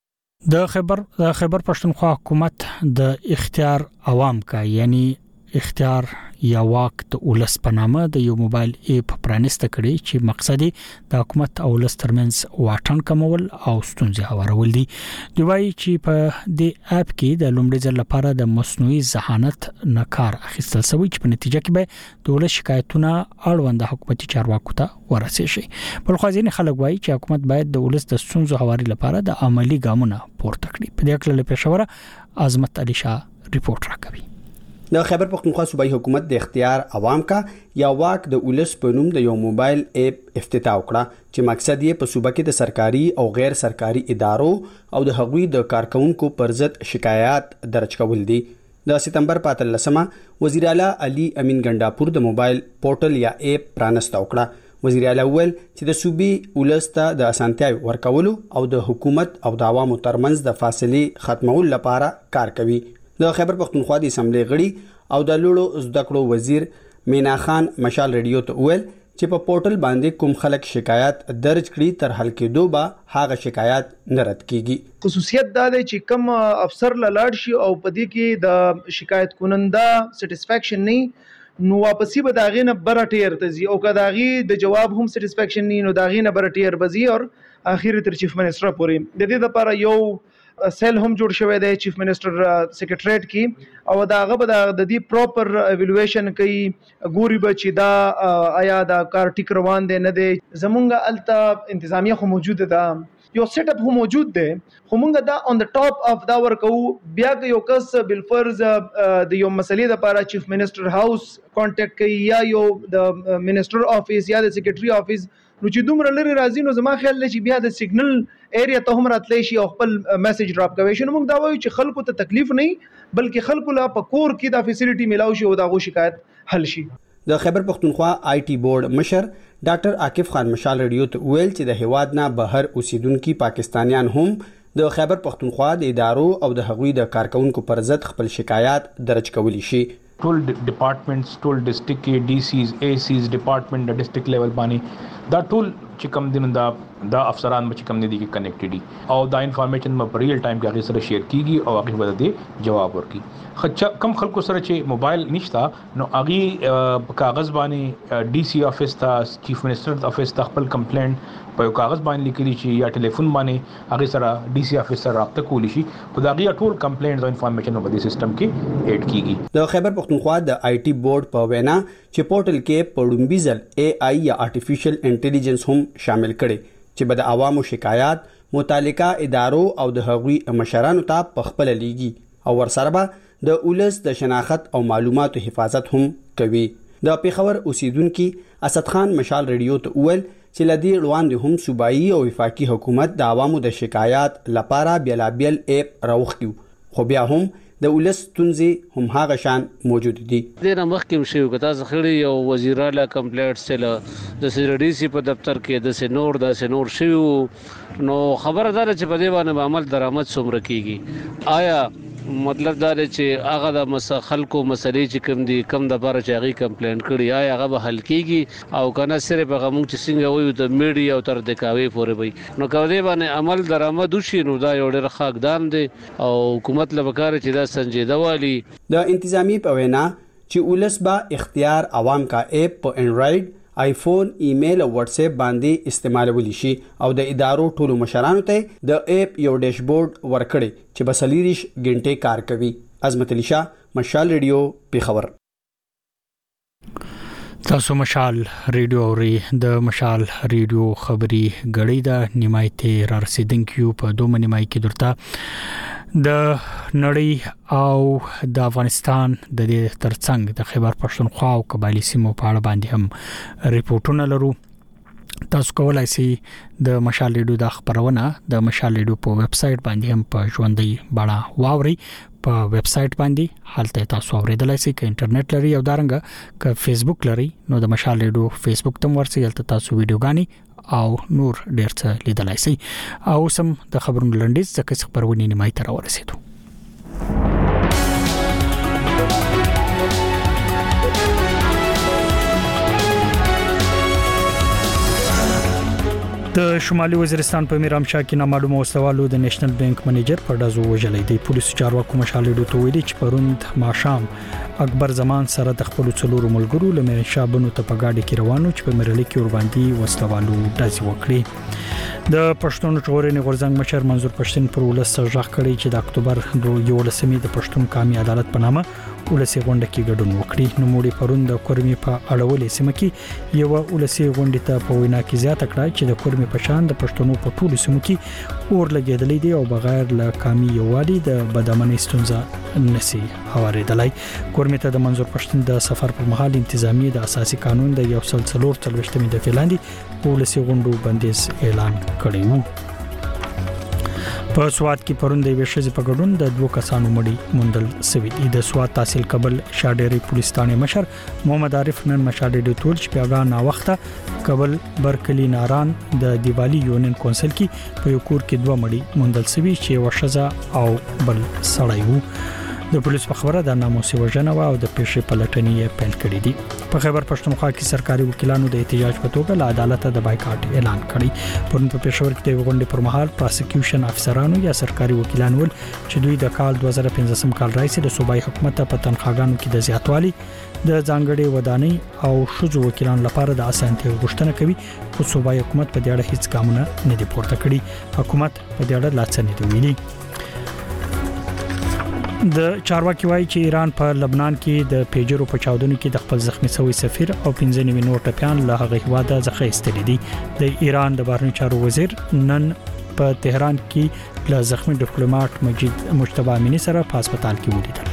د خیبر پښتونخوا حکومت د اختیار عوام کا یعنی اختیار یا واک د ولس په نامه د یو موبایل اپ پرانسته کړي چې مقصد د حکومت او ولس ترمنځ واټن کمول او ستونزې هوارول دي. دوی وايي چې په دې اپ کې د لومړي ځل لپاره د مصنوعي ذهانت نکار اخیستل شوی چې په نتیجه کې به د ولس شکایتونه اړوند حکومتي چارواکو ته ورسې شي. بل خو ځینې خلک وايي چې حکومت باید د ولس د ستونزو هواري لپاره د عملی ګامونه پورته کړي. په دې اړه له پېښور عظمت علي شاه ریپورت راکوي. د خیبر پختونخوا صوبایي حکومت د اختیار عوام کا یا واک د ولس په نوم د یو موبایل اپ افتتاح وکړه چې مقصد یې په صوبه کې د سرکاري او غیر سرکاري ادارو او د هغوی د کارکونکو پر ضد شکایات درج کول دي. د سپتمبر 15 وزیر اعلی علي امین ګنداپور د موبایل پورټل یا اپ پرانسته وکړه. وزیر اعلی ویل چې د صوبې ولس ته د اسانتیاوي ورکولو او د حکومت او د عوامو ترمنځ د فاصلې ختمولو لپاره کار کوي. د خیبر پختونخوا د اسمبلی غړي او د لوړو زده کړو وزیر مینا خان مشال ریډیو ته ویل چې په پورټل باندې کوم خلک شکایت درج کړي تر حل کېدو به هغه شکایت نه رد کیږي. خصوصیت دا دی چې کوم افسر لاړ شي او په دې کې د شکایت کننده سټیسفیکشن نه نو واپسی به داغې نه بره ټیر ته ځي او که داغې د جواب هم سټیسفیکشن نه نو داغې نه بره ټیر به ځي او اخر تر چیف منسټر پورې. د دې لپاره یو سیل هم جوړ شوی دی چیف منسټر سیکریټریټ کې او داغه به د دې پراپر ایوالویشن کوي ګوري به چې دا آیا دا کار ټیک روان دی نه دی. زمونږ الته انتظامیه خو موجوده ده یو سیټ اپ هم موجود دی خو مونږ دا اون د ټاپ اف دا ورکو بیا که یو کس بالفرض د یو مسلې لپاره چیف منسټر هاوس کانټیکټ کوي یا یو د منسټر افیس یا د سیکریټري افیس نو چې دومره لري راځي نو زما خیال دی چې بیا د سیګنل ایریا ته هم راتلی شي او خپل میسج ډراپ کوي. شنو موږ دا وایو چې خلکو ته تکلیف نه بلکې خلکو لا په کور کې دا فیسیلیټي ملاو شي او دا غو شکایت حل شي. د خیبر پختونخوا آی ټي بورډ مشر ډاکټر عاقف خان مشال ریډیو ته ویل چې د هواد نه بهر اوسیدونکو پاکستانیان هم د خیبر پختونخوا د ادارو او د هغوی د کارکونکو پر ضد خپل شکایات درج کولی شي. ټول ډپارټمنټس ټول ډسټریکټ کې ډي سیز اي سیز ډپارټمنټ د ډسټریکټ لیول باندې دا ټول چې کوم دین دا افسران چې کوم دي کې کنیکټډ دي او دا انفارمیشن په ریل ټایم کې هغه سره شیر کیږي او هغه ورته جواب ورکړي. کم خلکو سره چې موبایل نشتا نو هغه کاغذ باندې ډي سی افیس ته چیف منسټر افیس ته خپل کمپلینټ په کاغذ باندې لیکلی شي یا ټلیفون باندې هغه سره ډي سی افیس سره رابطه کولی شي خو دا غي ټول کمپلینټس او انفارمیشن په دې سیستم کې اډ کیږي. د خیبر پختونخوا د آی ټي بورډ په وینا چې پورټل کې پړومبي ځل اي آی یا آرټیفیشل انټيليجنس هم شامل کړي چې به د عوامو شکایات متعلقه ادارو او د هغوی مشرانو ته په خپل لیږي او ورسره به د ولس د شناخت او معلوماتو حفاظت هم کوي. د پیښور اوسیدونکو اسد خان مشال ریډیو ته ویل چې لدی وړاندې هم صوبایي او وفاقي حکومت د عوامو د شکایات لپاره بیلابل اپ راوخیو خو بیا هم د ولس تونځي هم هغه شان موجود دي. د مخکې شو کتا زخړی یو وزیر اعلی کمپلیټ سره د سری سی په دفتر کې د سنور شو نو خبره ده چې په دې باندې عمل درآمد څومره کیږي. آیا مطلب دا دی چې هغه د خلکو مسلې چې کوم دي کم د بار چې هغه کمپلین کړي آیا هغه به حل کیږي او کنه صرف هغه مونږ چې څنګه وایو د میډیا او تر دکاوي پورې وي نو کوي باندې عمل درآمد وشي نو دا یو ډېر ښه اقدام دی او حکومت لپاره چې دا سنجیده والی. د انتظامی په وینا چې ولس با اختیار عوام کا اپ په انډرایډ آیفون ایمیل او واتس اپ باندې استعمالولی شي او د ادارو ټولو مشرانو ته د اپ یو ډیشبورډ ورکړي چې بسلیریش غنټه کار کوي. عظمت علي شاه مشال ریډیو پیښور. تاسو مشال ریډیو اوري د مشال ریډیو خبري غړي د نیمایته را رسیدونکو په دوه نیمای کې درته د نړۍ او د افغانستان د دې ترڅنګ د خیبر پښتونخوا او قبایلی سیمو په اړه باندې هم ریپورتونه لرو. تاسو کولای شئ د مشال ریډیو د خبرونه د مشال ریډیو په ویب سټ باندې هم په ژوندۍ بڼه واوري. په ویب سټ باندې حالته تاسو اوریدلای شئ ک انټرنیټ لري او دارنګ ک فیسبوک لري نو د مشال ریډیو فیسبوک ته ورسئ تل تاسو ویډیوګانی او نور ډیر څه لیدلای شئ. او سم د خبرونو لنډیز ځکه خبرونه نیمای تر ورسېدو. د شمالي وزیرستان په میرامشاه کې نامعلومه وسوالو د نېشنل بانک منیجر په دازو وجلې دی. پولیسو چارواکو مشال ډوټو ویلي چې پروند ماشام اکبر زمان سره د خپل څلورو ملګرو لمه شابونو ته په گاډي کې روانو چې په مرلي کې ور باندې وسوالو داسې وکړي. د پښتون ټغوري غورځنګ مشر منظور پښتون پر ولس ځخ کړی چې د اکتوبر 11 د پښتون قومي عدالت په نامه ولسی غونډه کې ګډون وکړي. نو موږ پروند د کورمي په اړولې سیمه کې یو ولسی غونډه ته په وینا کې زیاته کړه چې د کورمي په شان د پښتنو په ټولو سیمو کې اور لګیدلې دي او بغیر له قومي یووالي د بدامنۍ ستونزه نسی اوریدلای. کورمي ته د منظور پښتون د سفر پر مهال انتظامی د اساسي قانون د 143 د فلاندې ولسی غونډو بندیز اعلان کړی وو. په سواد کې پروند د وشزي په ګډون د دوه کسانو مړي موندل شوی. د سواد تحصیل قبل شاډيري پولیس ثانه مشر محمد عارف نن مشاډي د ټول چې پیغام نا وخته قبل برکلی ناران د دیوالی یونین کونسل کې په یو کور کې دوه مړي موندل شوی چې وشزا او بل سړی وو. د پولیس په خبره د ناموسي وژنه او د پیښې پلټنې پیل کړې دي. په خیبر پښتونخوا کې سرکاري وکیلانو د احتجاج په توګه له عدالت د بایکاټ اعلان کړی. پرون په پېښور کې د غونډې پر مهال پروسیکیوشن افسرانو یا سرکاري وکیلان ول چې دوی د کال 2015 کال راځي د صوبایي حکومت په تنخواګانو کې د زیاتوالي د ځانګړي ودانۍ او شوزو وکیلانو لپاره د اسانتیا غوښتنه کوي. خو صوبایي حکومت په دې اړه هیڅ ګامونه نه دي پورته کړي. حکومت په دې اړه لاڅ نه دی ویلي. د چارواکي وایي چې ایران په لبنان کې د پیجرو په چاودنو کې د خپل زخمی شوی سفیر او 15 نور ټپيان له هغه هواده ځخه استلې دي. د ایران د بهرنی چارو وزیر نن په تهران کې له زخمی ډیپلوماټ مجید مجتبی امینی سره په هسپتال کې ولیدل.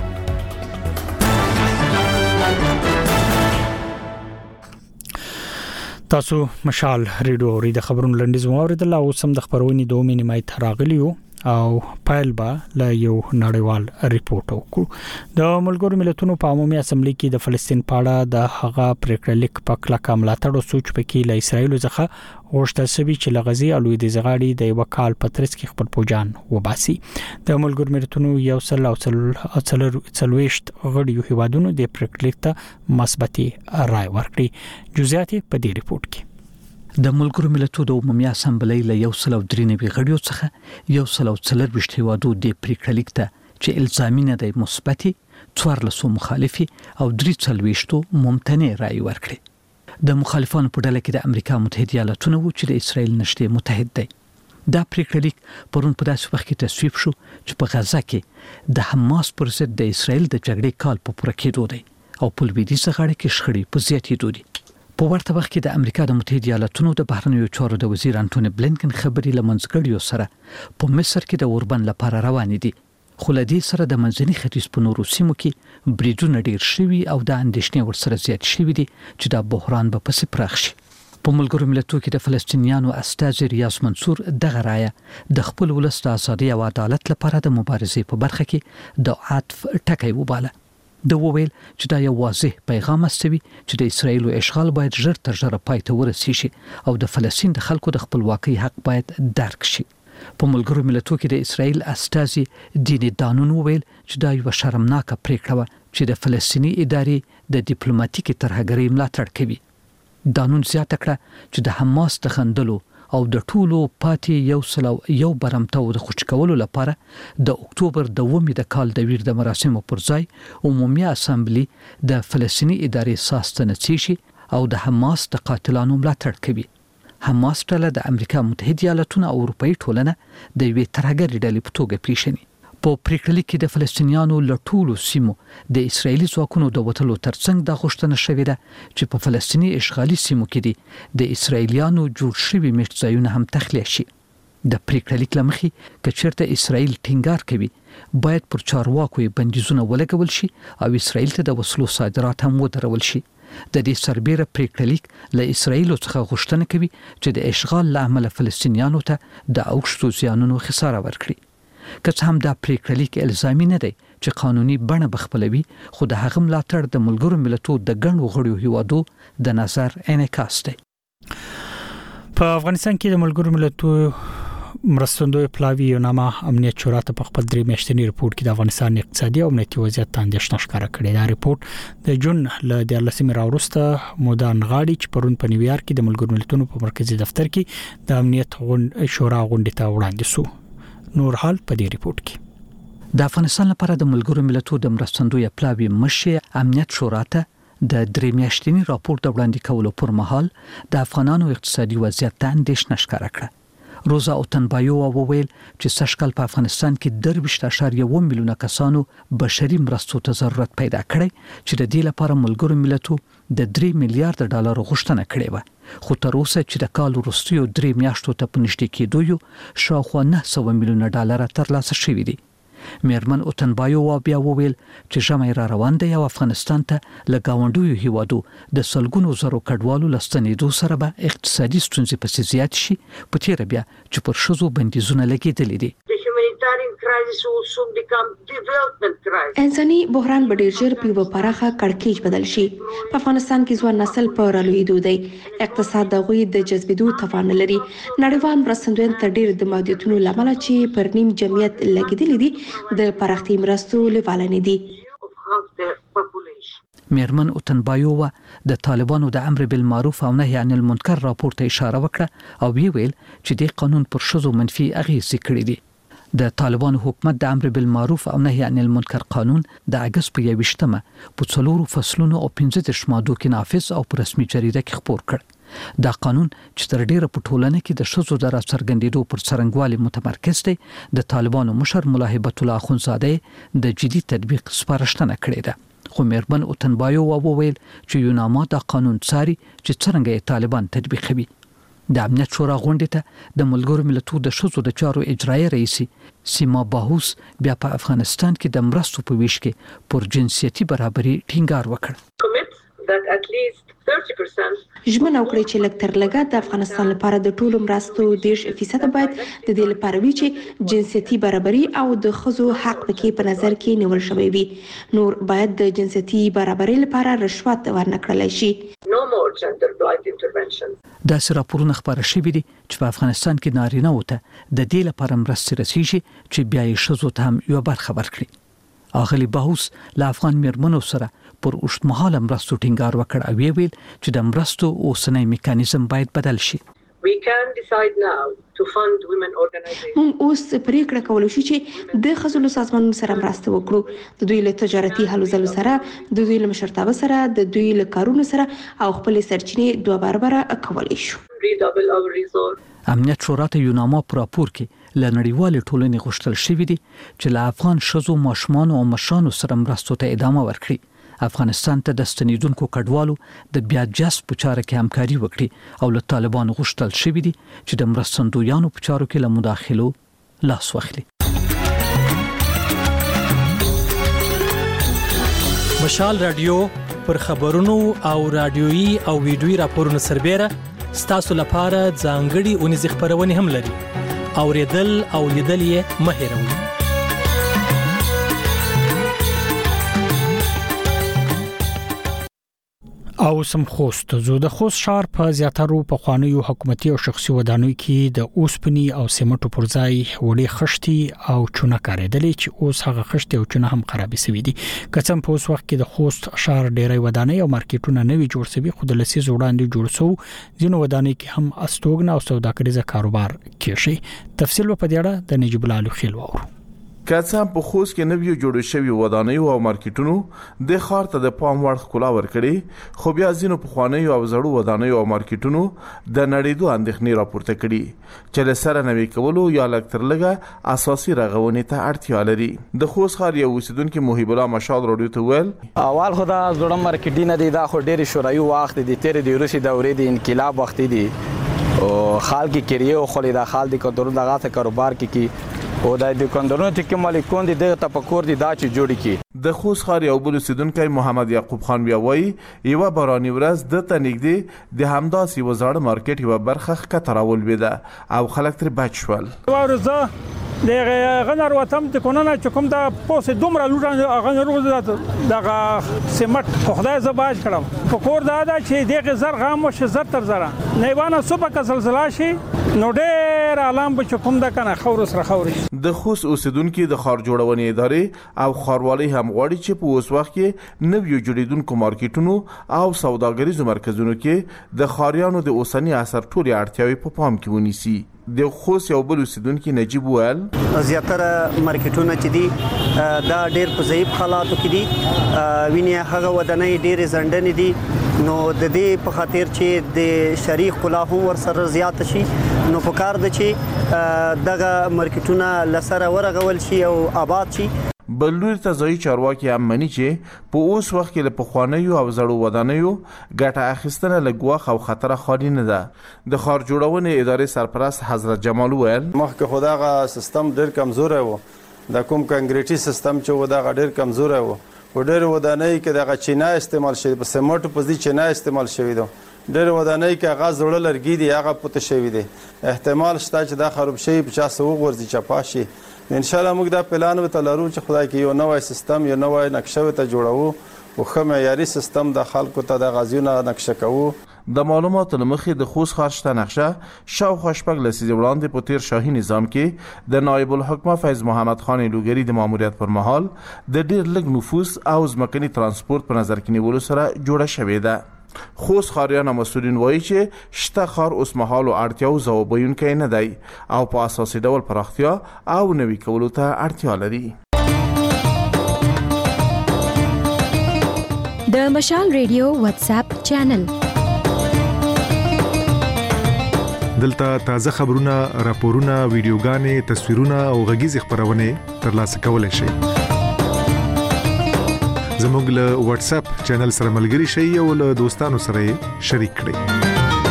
تاسو مشال ریډیو اوري د خبرونو لنډیز موریدل او سم د خبرونې دوه مینه راغلیو او پایل با له یو نړیوال ریپورت وکړو. د ملګرو ملتونو په عمومي اسمبلی کې د فلسطین په اړه د هغه پریکړه لیک په کلکه ملاتړ او سوچ پکې له اسرایل څخه غوښتل شوی چې لغزي او لوی د زغاړي د یو کال پترس کې خپل پوجان وباسي. د ملګرو ملتونو یو سل او څلويشت غړي هیوادونو د پریکړه لیک ته مثبتي رائے ورکړي. جزئیات په دې ریپورت کې د ملګرو ملتونو د عمومي اسمبلی له 193 غړیو څخه 124 هیوادو د پریکړه لیک ته چې الزامي نه دی مثبتي 14 مخالفي او 43 ممتنع رائے ورکړي. د مخالفانو په ډله کې د امریکا متحده ایالاتونو چې د اسرایل نشته متحد دی. دا پریکړه لیک پرون په داسې وخت کې تصویب شو چې په غزا کې د حماس پر ضد د اسرایل د جګړې کال په پوره کېدو دی او په لویدیځه غاړه کې شخړې په زیاتېدو دي. په ورته وخت کې د امریکا د متحده ایالاتونو د بهرنیو چارو د وزیر انټونی بلینکن خبري لمنځګړیو سره په مصر کې د اوربن لپاره روان دي. خو لدی سره د منځني ختیځ په نورو سیمو کې بریدونه ډیر شوي او د اندېښنې ورسره زیات شوي دي چې دا بحران به پسې پراخ شي. په ملګرو ملتونو کې د فلسطینیانو استازي ریاض منصور دغه رایه د خپل ولس د ازادي او عدالت لپاره د مبارزې په برخه کې د عطف ټکی وباله. د وویل چې دا یو واضح پیغام استوي چې د اسرایل اشغال باید ژر تر ژره پای ته ورسیږي او د فلسطین د خلکو د خپلواکۍ حق باید درک شي. په ملګرو ملتونو کې د اسرایل استازي دیني دانون وویل چې دا یو شرمناکه پریکړه و چې د فلسطینی ادارې د ډیپلوماټیکي ترهګرۍ ملاتړ کوي. دانون زیاته کړه چې د حماس د خندلو او د ټولو پاتې یو برمته او د خوشکولو لپاره د اکتوبر د 9 د کال د ویر د مراسمو پر ځای عمومي اسمبلی د فلسطینی ادارې ساستنه شي او د حماس د قاتلانو ملاتړ کوي. حماس ډله د امریکا متحده ایالاتونو او اروپאי ټولنه د یوې ترهګرۍ ډلې په توګه پیژني. په پریکړه لیک کې د فلسطینیانو له ټولو سیمو د اسرایلی ځواکونو د وټلو ترڅنګ د غوښتنه شوې ده چې په فلسطینی اشغالي سیمو کې د اسرایلیانو جوړ شوي میشت ځایونه هم تخلیه شي. د پریکړه لیک لمخې کچرته اسرایل ټینګار کوي باید پر چارواکو بندیزونه ولګول شي او اسرایل ته د وسلو صادرات هم ودرول شي. د دې سربېره پریکړه لیک له اسرایل څخه غوښتنه کوي چې د اشغال لامل فلسطینیانو ته د اوښتو زیانونو خساره ورکړي. که څه هم دا پریکړه لیک الزامي نه دی چې قانوني بڼه بخپلوي خو د هغه ملاتړ د ملګرو ملتونو د ګڼو غړیو هیوادو د نظر انعکاس دی. په افغانستان کې د ملګرو ملتونو مرستندوی پلاوی یوناما امنیت شورا ته په خپل درې میاشتنی ریپورت کې د افغانستان اقتصادي او امنیتي وضعیت ته اندېښنه ښکاره کړې. دا ریپورت د جون له 14 راوروسته مودان غاړي چې پرون په نیویارک کې د ملګرو ملتونو په مرکزی دفتر کې د امنیت شورا غونډې ته وړاندې شو. نور حال په دې ریپورت کې د افغانستان لپاره د ملګرو ملتونو د مرستندوی پلاوی مشر امنیت شورا ته د درې میاشتنی راپور د وړاندې کولو پر مهال د افغانانو اقتصادي وضعیت ته اندېښنه ښکاره کړه. روزا اوتنبایو وویل چې سږکال په افغانستان کې 2.1 میلیونه کسانو بشري مرستو ته ضرورت پیدا کړی چې د دې لپاره ملګرو ملتونو د 3 میلیارډ ډالر غوښتنه کړې و، خو تر اوسه چې د کال وروستیو 3 میاشتو ته په نږدې کېدو شاوخوا 900 میلیونه ډالر ترلاسه شوي دي. میرمن اوتنبایو بیا وویل چې ژمی را روان دی او افغانستان ته له ګاونډیو هیوادو د سلګونو زرو کډوالو لستنېدو سره به اقتصادي ستونزې پسې زیات شي، په تیره بیا چې پر ښځو بندیزونه لګېدلي دي. انساني بحران به ډیر ژر په یوه پراخه کړکېچ بدل شي. په افغانستان کې ځوان نسل په رالوېدو دی، اقتصاد د هغوی د جذبېدو توان نه لري. نړیوال مرستندویان تر ډېر د محدودیتونو له امله چې پر نیم جمعیت لګېدلي دي د پراختي مرستو لیواله نه دي. میرمن اوتنبایو د طالبانو د امر بالمعروف او نهي عن المنکر راپور ته اشاره وکړه او ویل چې د قانون پر ښځو منفي اغېزې کړې دي. د طالبانو حکومت د امر بالمعروف او نهي عن المنکر قانون د اگست په 21مه په 4 فصلونو او 15 مادو کې نافذ او په رسمي جریده کې خپور کړ. دا قانون چې تر ډیره په ټولنه کې د ښځو د راڅرګندېدو پر څرنګوالي متمرکز دی، د طالبانو مشر ملا هیبت الله اخوندزاده د جدي تطبیق سپارښتنه کړې ده. خو میرمن اوتنبایو وویل چې یوناما دا قانون څاري چې څرنګه یې طالبان تطبیقوي. د امنیت شورا غونډې ته د ملګرو ملتونو د ښځو د چارو اجرایي رئیس سیما باهوس بیا په افغانستان کې د مرستو په ویش کې پر جنسیتي برابرۍ ټینګار وکړ. ژمنه وکړي چې لږ تر لږه د افغانستان لپاره د ټولو مرستو 10% باید د دې لپاره وي چې جنسیتي برابرۍ او د ښځو حق پکې په نظر کې نیول شوی وي. نور باید د جنسیتي برابرۍ لپاره رشوت ورنکړل شي. داسې راپورونه خبره شوي دي چې په افغانستان کې نارینه وته د دې لپاره مرستې رسیږي چې بیا یې ښځو ته هم یو برخه ورکړي. اغلی باهوس له افغان میرمنو سره پر اوږدمهاله مرستو ټینګار وکړ او ویل چې د مرستو اوسنی میکانیزم باید بدل شي. موږ اوس پریکړه کولی شو چې د ښځو سازمانونو سره مرسته وکړو، د دوی له تجارتي هلو ځلو سره، د دوی له مشرتابه سره، د دوی له کارونو سره او خپل سرچینې 2 برابره کولی شو. امنیت شورا ته یوناما پر راپور کې له نړیوالې ټولنې غوښتل شوی دی چې له افغان ښځو، ماشومانو او مشرانو سره مرستو ته ادامه ورکړي. افغانستان ته د ستنېدونکو کډوالو د بیا جذب په چاره کې همکاري وکړي او له طالبانو غوښتل شوی دی چې د مرستندویانو په چارو کې له مداخلو لاس واخلي. مشال رادیو پر خبرونو او رادیويي او ویډیويي راپورونو سربېره ستاسو لپاره ځانګړي اونیز خبرونه هم لري. اوریدل او لیدل یې مه هېروئ. او سم خوست زو د خوست شهر په زیاترو په خوانیو حکومتي او شخصي ودانیو کې د اوسپنی او سیمټو پر ځای وړي خشتي او چونه کارېدلې چې اوس هغه خشتي او چونه هم خرابې سوي دي. کڅم په اوس وخت کې د خوست شهر ډېری ودانۍ او مارکیټونه نوي جوړ سوي، خو د لسی وړاندې جوړ سو ځینو ودانۍ کې هم استوګنه او سوداګریزه کاروبار کېږي. تفصیل په دې اړه د نجیب الله خیل وورو. کڅم په خوست کې نویو جوړ شوی ودانیو او مارکیټونو د ښار ته د پام وړ ښکلا ورکړي، خو بیا ځینو په خوانیو او زړو ودانیو او مارکیټونو د نړیدو اندېښنې راپورته کړي چې له سره نوي کولو یا لکتر لګه اساسي رغونې ته اړتیا لري. د خوست ښار یو اوسیدونکو محب الله مشال رادیو ته ویل اول خدا زړه مارکیټ نه دی، دا خو ډېر شورایي وخت دی، تیر د روسي دورې د انقلاب وخت دی او خال کې کریو خو دا خال د کډورو دغه ته کاروبار کې او د دکاندارونو چې مالکون دي دغه تفکر دي دا چې جوړی کی. د خوست ښار یو بل اوسیدونکو محمد یعقوب خان بیا وایي یو باراني ورځ د تنګدي د همداسي وزړ مارکیټ یو برخه ښکته راولويده او خلک تر بچ شول. ورځه دغه غنر وتم د کوننه چې کوم د پوسې دومره لوټان غنر ورځ دغه سیمټ خدای زباج کړم پکور دا چې دغه زر غام وش زر تر زره نیوانه صبح کا زلزلہ شي نو ډېر عالم به کوم د کنه خور سره خوري د خوست اوسیدونکو د خار جوړونې ادارې او خاروالۍ هم غواړي چې په اوس وخت کې نویو جوړیدونکو مارکیټونو او سوداګریزو مرکزونو کې د خاریانو د اوسنی اثر ټولې اړتیاوې په پام کې ونیسي. د خوست یو بل اوسیدونکو نجیب ویل زیاتره مارکیټونه چې دي دا ډېر په ضعیف حالاتو کې دي ویني هغه ودانۍ ډېر زندنې دي نو د دې په خاطر چې د شریک کلا هم ور سره زیات شي نو په کار د چې دغه مارکیټونه لسره ورغول شي او آباد شي. بلور تزای چارواکي هم مني چې په اوس وخت کې له پخوانیو او زړو ودانیو ګټه اخیستنه لګوخ او خطر خالي نه ده. د خار جوړونې ادارې سرپرست حضرت جمال ویل مخکې خداغه سیستم ډېر کمزور و د کوم کانکریټي سیستم چې وداغه ډېر کمزور و ډېر ودانۍ کې دغه چینه استعمال شوی په سیمټ په دې چینه استعمال شوی دی ډېر ودانۍ کې هغه زړه لرګي دی هغه پته شوی دی احتمال شته چې دا خراب شي 50 وغورځي چپاشي ان شاء الله موږ دا پلان وتلرو چې خدای کې یو نوې سیستم یو نوې نقشه ته جوړو او خو معیاري سیستم د خلکو ته د غازیونو نقشه کوو. د معلوماتو لمخې د خوست خارشته نقشه شاوخوا شپږ لسیزې وړاندې په تیر شاهي نظام کې د نایب الحکومه فیض محمد خان لوګری د ماموریت پر مهال د ډېر لږ نفوس او ځمکني ترانسپورت په نظر کې نیولو سره جوړه شوې ده. خوست خاریان مسؤلین وایي چې شته خار اوس مهالو اړتیاو ځوابونکي نه دی او په اساسي ډول پراختیا او نوي کولو ته اړتیا لري. د مشال ریډیو واتس اپ چینل دلته تازه خبرونه، راپورونه، ویډیوګانې، تصویرونه او غږیز خبرونه ترلاسه کولای شئ. زموږ له واتس اپ چینل سره ملګري شئ او له دوستانو سره شریک کړئ.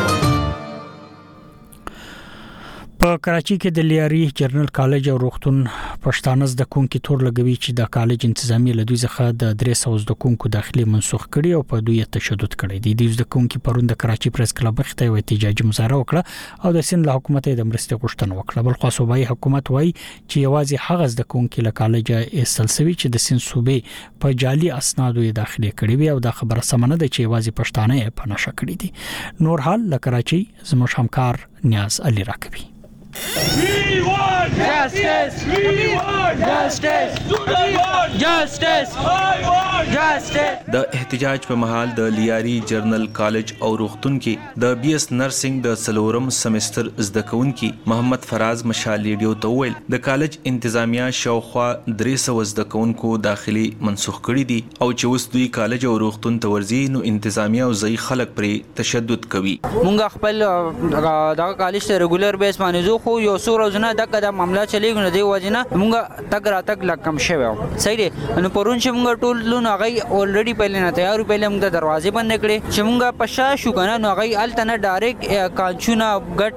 په کراچي کې د لیاري جرنل کالج او روغتون پښتانه زده کوونکي تور لګوي چې د کالج انتظامی له دوی څخه د 300 زده کوونکو داخلي منسوخ کړي او په دوی تشدد کړي دي. د زده کوونکو پروند د کراچي پریس کلب مخته یو احتجاجي مظاهره وکړه او د سند له حکومت د مرستې غوښتنه وکړه. بل خو صوبایي حکومت وایي چې یوازې هغه زده کوونکو له کالج ایستلسوي چې د سند صوبې په جعلي اسنادو یې داخلي کړي وي او دا خبره سمنه ده چې یوازې پښتانه یې په نشه کړي دي. نور حال له کراچي زموږ همکار نیاز علي راکبي. We want justice. We want justice. We want justice. I want justice. د احتجاج په مهال د لیاري جرنل کالج او روغتون کې د بي اس نرسنګ د سلورم سمستر زده کوونکي محمد فراز مشال ریډیو ته ویل د کالج انتظامیه شاوخوا 300 زده کوونکو داخلي منسوخ کړي دي او چې اوس دوی کالج او روغتون ته ورځي نو انتظامیه او ځای خلک پرې تشدد کوي. مونږ خپل دا کالج ته ریګولر بیس باندې خو یو څو ورځې دا معاملہ چلیږي نو دی وجنه مونږ تک راتک لکم شوی صحیح دی نو پرون چې مونږ ټول لون هغه اولریډي پهله نه تیار پهله موږ د دروازې بند کړې چې مونږ پښا شو کنه نو هغه التنه ډایرکټ کانچونه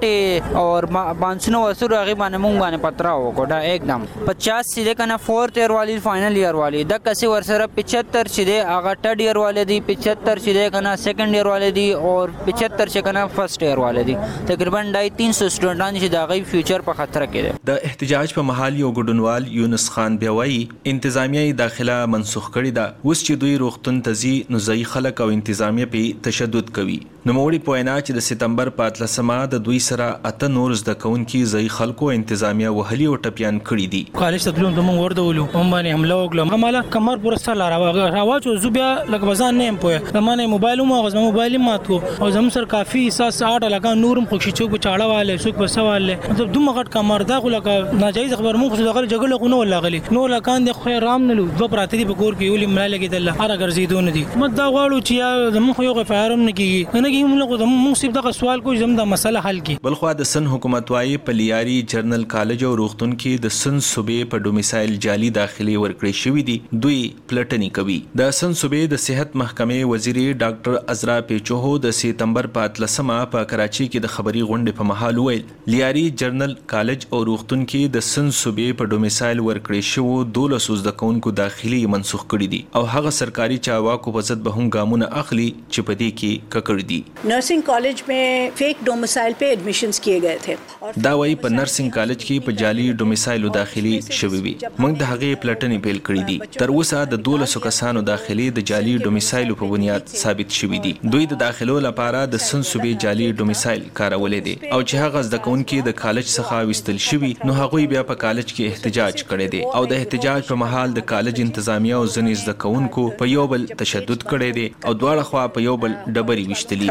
غټه اور بانسونو وسره هغه باندې مونږ باندې پترا وکړه एकदम 50 سیده کنه 4th ایئر والی فائنل ایئر والی د کسي ور سره 75 سیده هغه 3rd ایئر والے دی 75 سیده کنه 2nd ایئر والے دی اور 75 چې کنه 1st ایئر والے دی تقریبا 300 سټوډنټان چې دا غي فیوچر په خطر کې ده. د احتجاج په محل یو ګډونوال یونس خان بیاوي انتظامیه داخله منسوخ کړي ده اوس چې دوی روغتون تزي نو ځای خلک او انتظامیه په تشدد کوي. نو موړي پوینا چې د سپتمبر 15 د دوی سره اته نور زده کوونکي ځای خلکو انتظامیه وهلي او ټپيان کړي دي. کالج ته تلون د مونږ ورډولو هم باندې حمله وکړه مالا کمر پرسته لاره راواچو زوبیا لکه بزان نه پوهه زمانه موبایل مو غزم موبایل ماتو او زم سر کافي اساس اډه لگا نورم خوشي چوک چاړه والے سوک بسواله مطلب دوه غټ کمر دا خو لکه ناجایز خبر مو خو دغه جګړه کو نه ولاغلی نو لکان د خو رام نه لو دو پراتی په ګور کې ولې مړه لګیدل هر ګرځیدون دي مد دا غواړو چې زمو خو یو فارم نه کیږي نه کیږي موږ زمو صرف دغه سوال کوی زم دا مسله حل کی. بل خو د سن حکومت وايي په لیاري جرنل کالج او روغتون کې د سن صوبې په ډومیسایل جعلي داخلي ورکړی شوې دي دوی پلټنی کوي. د سن صوبې د صحت محکمې وزیر ډاکټر ازرا پیچوهو د سپتمبر 15 په کراچي کې د خبري غونډې په محل ویل لیاري جرنل کالج او روغتون روغتون کې د سن صوبې په ډومیسایل ورکړې شو 12 زده کوونکو داخلي منسوخ کړي دي او هغه سرکاري چارواکو په ضد به هم ګامونه اخلي چې په دې کې ککړ دي. Nursing college में fake domicile पे admissions किए गए थे. دا وايي په نرسنګ کالج کې په جعلي ډومیسایل داخلي شوي وي. موږ د هغې پلټنې پیل کړې دي. تر اوسه د 12 کسانو داخلي د جعلي ډومیسایل په بنیاد ثابت شوي دي. دوی د داخلو لپاره د سن صوبې جعلي ډومیسایل کارولې دي او چې هغه زده کوونکي د کالج څخه وستل شوي نو هغوی بیا په کالج کې احتجاج کړی دی او د احتجاج په مهال د کالج انتظامیه او ځینې زده کوونکو په یو بل تشدد کړی دی او دواړه خوا په یو بل ډبرې ویشتلي.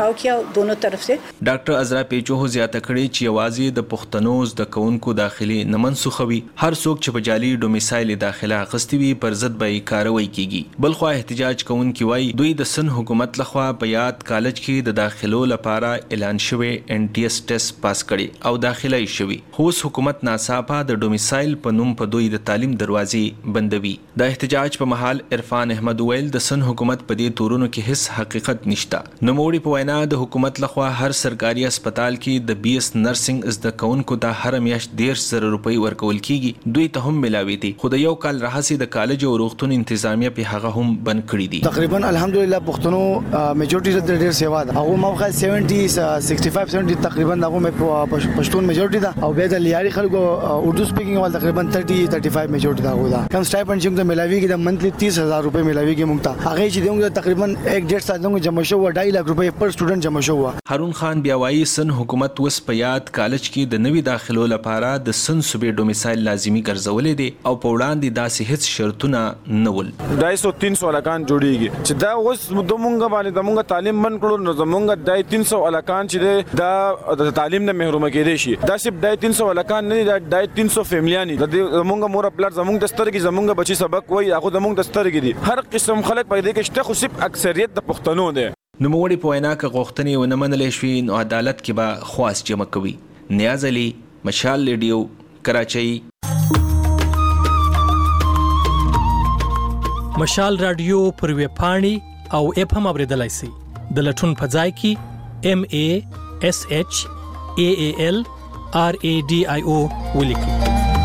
ډاکټر عزرا پیچو زیاته کړې چې یوازې د پښتنو زده کوونکو داخلي نه منسوخوي، هر څوک چې په جعلي ډومیسایل داخله اخیستي وي پر ضد به کاروي کیږي. بل خوا احتجاج کوونکي وایي دوی د سن حکومت لخوا په یاد کالج کې د داخلو لپاره اعلان شوی NTS ټیسټ پاس کړي او داخله یې شوي. خو حکومت ناڅاپه د ډومیسایل په نوم په دوی د تعلیم دروازې بندوي. د احتجاج په مهال عرفان احمد ویل د سن حکومت په دې تورونو کې هیڅ حقیقت نشته. نوموړي په وینا د حکومت لخوا هر سرکاري هسپتال کې د BS نرسنګ زده کوونکو ته هر میاشت 1,000 روپۍ ورکول کیږي. دوی ته هم ملاوي دي خو د یو کال راهسي د کالج او روغتون انتظامیه په هغه هم بند کړی دي. تقریبا الحمدلله پښتنو میجورټي د ډیر سیوا ده. هغه موخه 65-70 تقریبا هغه پښتون میجورټي ده او بیا د لیاري خلکو اردو سپیکینګ ول تقریبا 30-35 میجورټي ده. هغه کم سټایپند چې موږ ملاوي کې د منثلی 30,000 روپۍ ملاوي کې موږ ته هغه چې موږ تقریبا 1.5 ساعت موږ جمع شو 2.5 لک روپۍ پر سټوډنټ جمع شو. هارون خان بیا وایي سن حکومت وس په یاد کالج کې د نوي داخلو لپاره د سن صوبې ډومیسایل لازمي ګرځولې دي او په وړاندې داسې هیڅ شرطونه نه ول. 200-300 الکان جوړیږي چې دا اوس دومونګه باندې د تعلیم من کړو نو زمونږ د 300 الکان چې دا تعلیم نه محروم کېدي شي. دا صرف د 300 الکان نه د 300 فیملیانی د زمونږ مور پلار زمونږ دسترګي زمونږ بچي سبق وای هغه زمونږ دسترګي دي. هر قسم خلک پیدا کې شته خو صرف اکثریت د پښتنو دي. نوموړي په وینا کې غوښتنې ونه منلې شوې نو عدالت کې به خواست جمع کوي. نیاز علي، مشال ریډیو، کراچۍ. مشال رادیو پر ویب پاڼې او اپ هم اوریدلای شئ. د لټون په ځای کې MASHAALRADIO ولیکئ.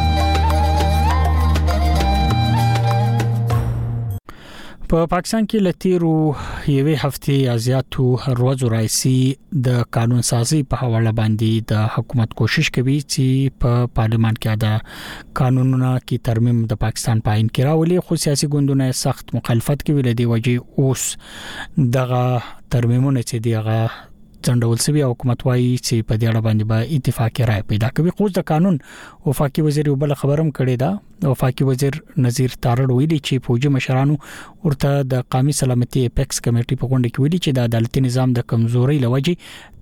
په پاکستان کې لتیرو یوې هفتې یا زیاتو ورځو راځي د قانون سازي په حواله باندې د حکومت کوشش کوي چې په پارلمان کې د قانونونو کې ترمیم د پاکستان په آئین کې راولي. خو سیاسي ګوندونه سخت مخالفت کوي لدی وجه اوس دغه ترمیمونه چې دیغه څنډول سوي حکومت وايي چې په دې اړه باندې به اتفاقی رائے پیدا کوي. خو د قانون وفاقي وزیر وبله خبرم کړې ده. وفاقي وزیر نذیر تارړ ویلي چې فوجي مشرانو ورته د قومي سلامتي اپیکس کمیټې په غونډه کې ویلي چې د عدالتي نظام د کمزوري لوجې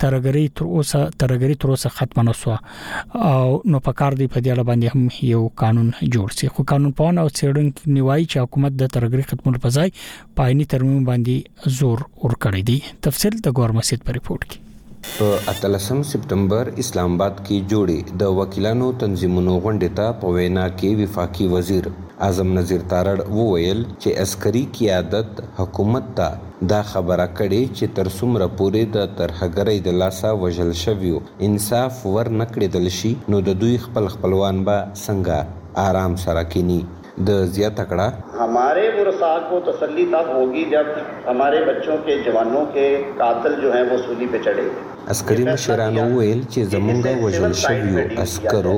ترګری تر اوسه ختم نه شو او نو په کار دی په دې اړه باندې هم یو قانون جوړ شي. خو قانون پوهان او څېړونکو نیوي چې حکومت د ترګری ختمولو په ځای پایني ترمیم باندې زور ور کړی دی. تفصیل د ګور مسجد په ریپورت کې. په 18 سپتمبر اسلام آباد کې جوړې د وکیلانو تنظیمونو غونډې ته په وینا کې وفاقي وزیر اعظم نذیر تارړ وویل چې عسکري قیادت حکومت ته دا خبره کړې چې تر څومره پورې د ترهګرۍ د لاسه وژل شویو انصاف ور نه کړېدل شي نو د دوی خپلوان به څنګه آرام سره کینی. د زیاته کړه हमारे मुरसा को तसल्ली तब होगी जब हमारे बच्चों के जवानों के कातिल जो हैं वो सूली पे चढ़ेंगे. عسکري مشرانو ویل چې زمونږ وژل شویو عسکرو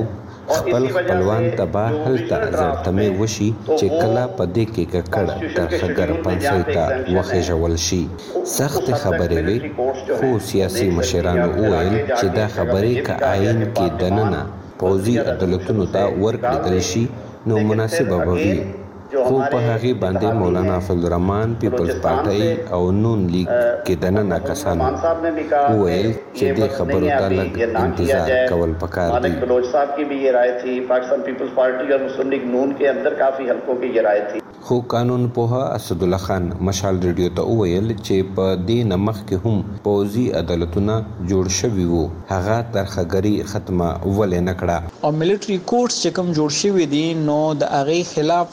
خپلوان تبا هلته زړتمې وشي چې کله په دې کې ککړ ترخګر پنځه ته وخېژول شي. سخت خبرې وي خو سیاسي مشرانو ویل چې دا خبرې که آئین کې دننه پوځي عدالتونو ته ورکړل شي نو مناسبه به وي. خو په هغه باندې مولانا فضل الرحمن پیپلز پارټي او نون لیگ کې دننه کسانو ویل چې د خبرو ته لږ انتظار کول پکار دي. بلوچ صاحب کی بھی یہ رائے تھی. پاکستان پیپلز پارٹی اور مسلم لیگ نون کے اندر کافی حلقوں کی یہ رائے تھی. خو قانون پوها اسد الله خان مشال ریډیو ته ویل چې په دې نمخ کې هم پوزي عدالتونه جوړ شوي وو هغه ترخګری ختمه ولې نکړه. او ملټری کورټس چې کوم جوړ شوي دي نو د هغه خلاف های کورټ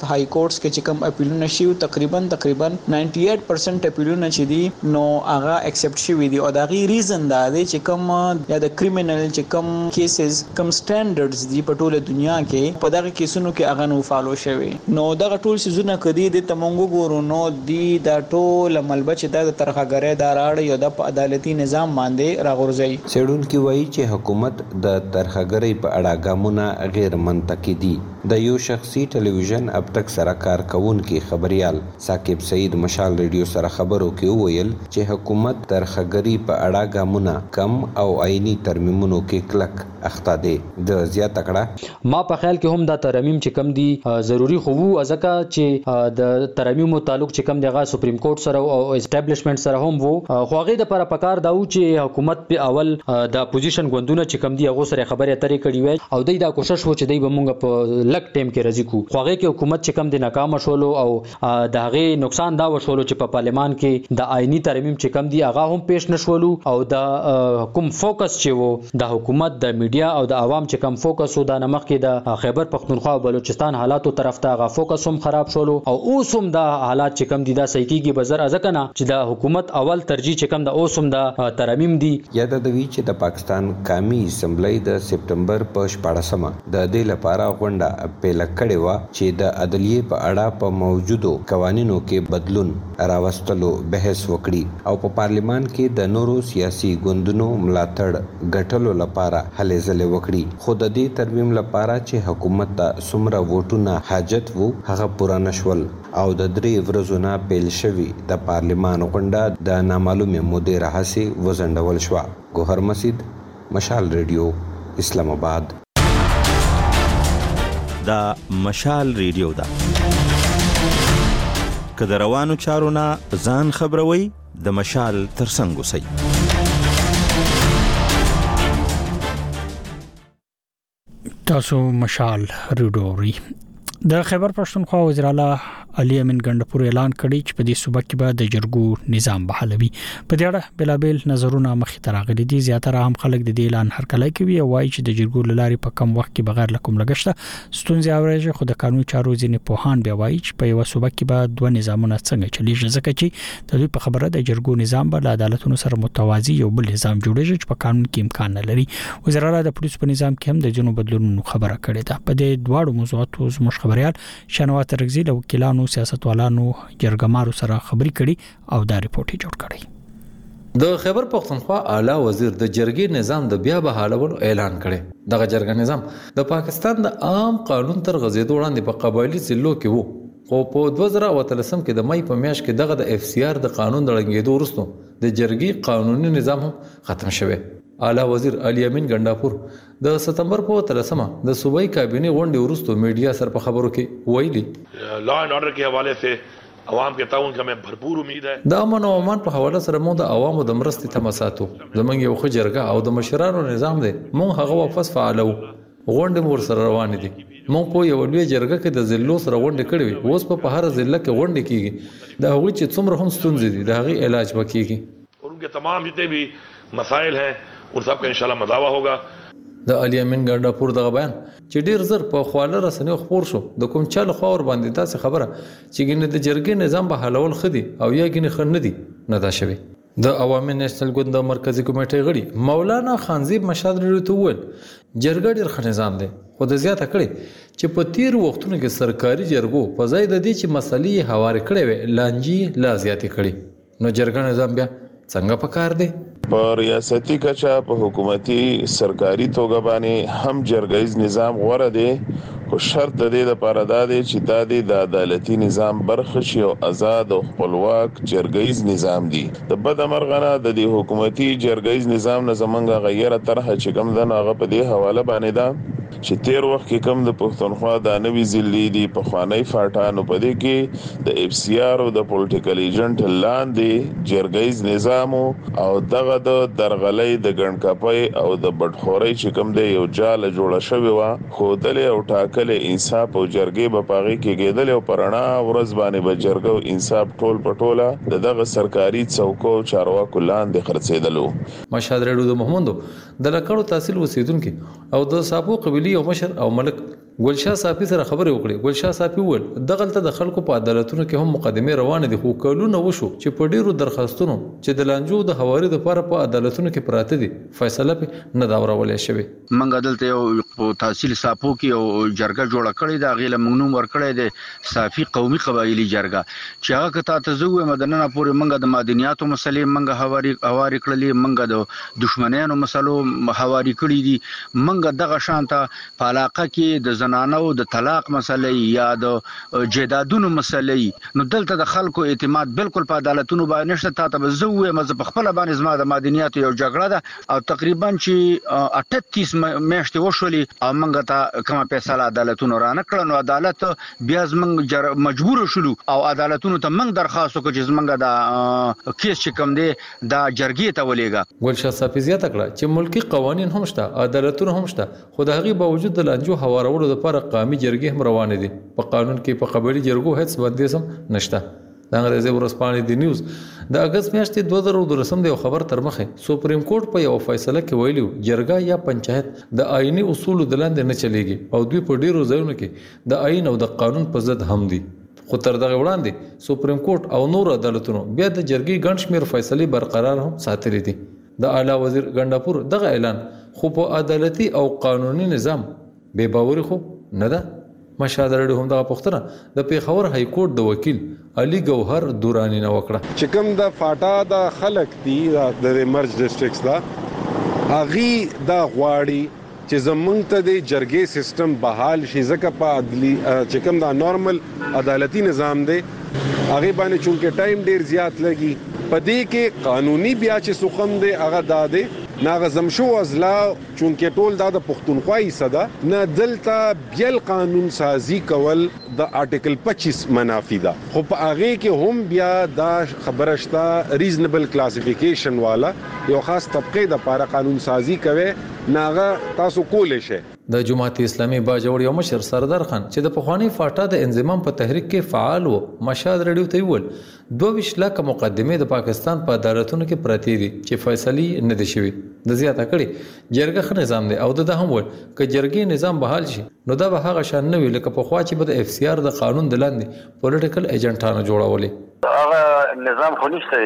کورټس کې چې کوم اپیلونه شي تقریبا 98% اپیلونه چې دي نو هغه اکسپټ شوی دي او دا غي ریزن دا دی چې کوم یا د کریمینل چې کوم کیسز کوم سټانډرډز دي په ټوله دنیا کې په دغه کیسونو کې هغه نو فالو شوی نو دغه ټول سيزونه کدي د تمنګو ګورو نو دی دا ټول ملبه چې د ترخګری دا راړ یو د عدالتي نظام باندې راغورځي سړون کی وایي چې حکومت د ترخګری په اړه ګامونه غیر منطقي دي د یو شخصي ټلویزیون اب تک سره کار کوونکی خبريال ثاقب سعید مشال ریډیو سره خبرو کې وویل چې حکومت ترخګری په اړه ګامونه کم او آئینی ترمیمونو کې کلک اخته دي د زیات کړه ما په خیال کې هم دا ترمیم چې کم دي ضروری خو وو ځکه چې د ترمیمو تعلق چې کم دغه سپریم کورټ سره او اسټابلیشمنت سره هم وو خو هغه د پر پکار دا و چې حکومت په اول د اپوزیشن غوندونه چې کم دي هغه سره خبرې اترې کړې وای او دوی دا کوشش و چې دوی به مونږ په لک ټیم کې راځي کو خو هغه کې حکومت چې کم دي ناکام شولو او د هغه نقصان دا وشولو چې په پارلمان کې د آئینی ترمیم چې کم دي هغه هم پیش نشولو او د کوم فوکس چې وو د حکومت د میډیا او د عوام چې کم فوکس و د نمخ کې د خیبر پختونخوا او بلوچستان حالاتو طرف ته هغه فوکس هم خراب شولو او اوس هم د حالات چې کم دي دا صحیح کیږي بزر ازکنه چې د حکومت اول ترجیح چې کم د اوس هم د ترمیم دي یاد د وی چې د پاکستان قومي اسمبلی د سپټمبر په 14مه د دې لپاره غونډه پیل کړې و چې د عدلیه په اړه په موجودو قوانینو کې بدلون راوستلو بحث وکړي او په پارلیمان کې د نورو سیاسي ګوندونو ملاتړ ګټلو لپاره هلې ځلې وکړي خو د دې ترمیم لپاره چې حکومت ته څومره ووټونه حاجت وو هغه پوره نشول او د 3 ورځو نه پیل شوی د پارلیمان غونډه د نامعلومه مودې راهسي وزندول شو ګوهر مسجد مشال ریډیو اسلام آباد دا مشال ریډیو دا که د روانو چارو نه ځان خبروي د مشال ترڅنګ اوسئ تاسو مشال ریډیو د خیبر پښتونخوا وزیر اعلی علي امین ګندپور اعلان کړی چې په دې صوبه کې به د جرګو نظام بحالوي په دې اړه بلابل نظرونه مخې ته راغلي دي زیاتره هم خلک د دې اعلان هرکلی کوي او وایي چې د جرګو لاري په کم وخت کې بغیر لکم لګښت ستونزې اورېږي خو د قانون چارو ځینې پوهان بیا وایي چې په یو صوبه کې به دوه نظامونه څنګه چلیږي ځکه چې د دوی په خبره د جرګو نظام به له عدالتونو سره متوازی یو بل نظام جوړیږي چې په قانون کې امکان نه لري وزیر اعلی د پولیس په نظام کې هم د جنوب بدلونونو خبره کړې ده په دې دواړو موضوعاتو زموږ خبريال شنوات رغزی له وکیلانو سیاستوالانو جرګمارو سره خبري کړي او دا ریپورت جوړ کړي د خیبر پختونخوا اعلی وزیر د جرګې نظام د بیا بحالولو اعلان کړي دغه جرګه نظام د پاکستان د عام قانون تر غزیدو وړاندې په قبایلی ضلعو کې وو خو په 2013 کې د مې په میاشت کې دغه د اف سی آر د قانون د لنګېدو وروسته د جرګې قانوني نظام هم ختم شوه اعلی وزیر علي امین ګندپور د ستمبر په 13مه د صوبایي کابینه غونډې وروسته میډیا سره په خبرو کې ویلي لا اینڈ آرڈر के हवाले से عوام के ताउन का हमें भरपूर उम्मीद है د امن او امان په حواله سره مو د عوامو د مرستې تماساتو زمونږ یو خجرګه او د مشرانو نظام دی مو هغه واپس فعالو غونډې مور سره روان دي مو په یو لوی جرګه کې د ضلعو سره غونډې کړې وي اوس په هر ضلع کې غونډې کیږي د هغوی چې څومره هم ستونزې دي د هغې علاج وکړي और उनके तमाम जितने भी मसाइल हैं उन सब का इंशाल्लाह मदावा होगा د علي امین ګندپور دغه بیان چې ډیر زر په خواله رسنیو خبر شو د کوم چا له خور باندې تاسو خبره چې ګنې د جرګې نظام به حلول خدي او یا ګنې خن ندي نه دا شوی د عوامي نېشنل ګوند د مرکزی کمیټې غړي مولانا خانزیب مشاد ریډیو ته وویل جرګه ډیر ښه نظام دی خو د زیاته کړي چې په تیر وختونو کې سرکاري جرګو په ځای د دې چې مسلې هوارې کړې وي لانجې لا زیاتې کړي نو جرګه نظام بیا څنګه پکار دی په ریاستي کچا په حکومتي سرکاري توګه باندې هم جرګیز نظام غوړه دی خو شرط د دې لپاره دا دی چې د عدالتي نظام برخه شي او آزاد او خپلواک جرګیز نظام دی د بد امرغنه د دې حکومتي جرګیز نظام نه زمونږه غیره طرحه چې کوم د هغه په دې حواله باندې دا چې تیر وخت کې کوم د پښتونخوا د نوي ضلع دی په خوانی فاټانو په دې کې د اف سی آر او د پولیټیکل ایجنټ لاندې جرګیز نظام او دغه د درغلې د ګڼکپۍ او د بټخوري چې کوم دی یو جاله جوړه شوی و خو دل او ټاکل انصاف او جرګې په پاغي کې کېدل او پرانا ورځ باندې به جرګو انصاف ټول پټوله دغه سرکاري څوکو چارواکو لاندې خرڅېدلو مشهد ریډیو د محمدو د لکړو تحصیل اوسیدونکو او د صاحب قبيلي او مشر او ملک ګلشاه صافي سره خبرې وکړې. ګلشاه صافي وویل دغلته د خلکو په عدالتونو کې هم مقدمې روانې دي، خو کلونه وشو چې په ډیرو درخواستونو چې د لانجو د هواري لپاره په عدالتونو کې پراته دي فیصله په نه دا اورولې شوې. منګ عدالت یو تحصیل صافو کې یو جرګه جوړه کړې ده، غیله منګنوم ورکړې ده صافي قومي قبایلی جرګه چې هغه کته تزوې مدننه پورې منګ د مدنیاتو مسلې منګ هواري کړلې، منګ د دشمنانو مسلو هواري کړې دي، منګ دغه شانته په علاقه کې د زنانو د طلاق مسلې یا د جیدادونو مسلې. نو دلته د خلکو اعتماد بالکل په عدالتونو باندې نشته. تاسو به زوې مزه په خپل باندې زما د مدنیاتو یو جګړه ده او تقریبا چې 38 میاشتې وشولې او منګ ته کومه فیصله عدالتونو را نه کړل. نو عدالت بیا زمنګ مجبور شولو او عدالتونو ته منګ درخواست وکړ چې زمنګ د کیس چې کوم دی د جرګې ته ولېګا. ګلشاه صافي زیاته کړه چې ملکی قوانین هم شته، عدالتونه هم شته، خو د هغې باوجود د لانجو هوارولو لپاره قومي جرګې هم روانې دي. په قانون کې په قبایلي جرګو هیڅ بندیز هم نشته. د انګریزي ورځپاڼې د نیوز د اگست میاشتې 2013 د خبر تر مخه سپریم کورټ په یو فیصله کې ویلي جرګه یا پنچایت د آئینی اصول د لاندې نه چلیږي او دوی په ډیرو ځایونو کې د آئین او د قانون په ضد هم دي. خو تر دغه وړاندې سپریم کورټ او نور عدالتونو بیا د جرګې ګڼ شمېر فیصلې برقرار هم ساتلې دي. د اعلی وزیر ګنداپور دغه اعلان خو په عدالتي او قانوني نظام بے باوري خو نه ده. مشهد رډیو هم دغه پوښتنه د پیښور های کورټ د وکیل علي ګوهر دورانی نه وکړه چې کوم د فاټا د خلک دي د مرج ډیسټریکټس دا اغي دا غواړي چې زمونږ ته د جرګې سیستم بحال شي، ځکه په عدلي چې کوم دا نارمل عدالتي نظام دی هغه باندې چونکه ټایم ډیر زیات لګي. په دې کې قانوني بیا چې سخم دی هغه داده ناغزم شو ازلا چونکه ټول دا د پښتونخوا صدا نه دلته بیل قانون سازی کول د آرټیکل 25 منافی ده. خو په هغه کې هم بیا دا خبره شته ریزنبل کلاسیفیکیشن والا یو خاص طبقه د لپاره قانون سازی کوي ناغه تاسو کولې شئ. د جماعت اسلامي باجوړ یو مشر سردار خان چې د پخوانی فاټا د انضمام په تحریک کې فعال و مشهد رډیو ته ویل 22 لک مقدمه د پاکستان په عدالتونو کې پراتی دي چې فیصله نه دي شوی. د زیاته کړي جرګه خ نظام دی او د هم ول ک جرګې نظام بحال شي نو دا به هغه شان نه وي لکه په خوا چې د اف سی آر د قانون د لاندې پولیټیکل ایجنټانو جوړولې. هغه نظام خو نشته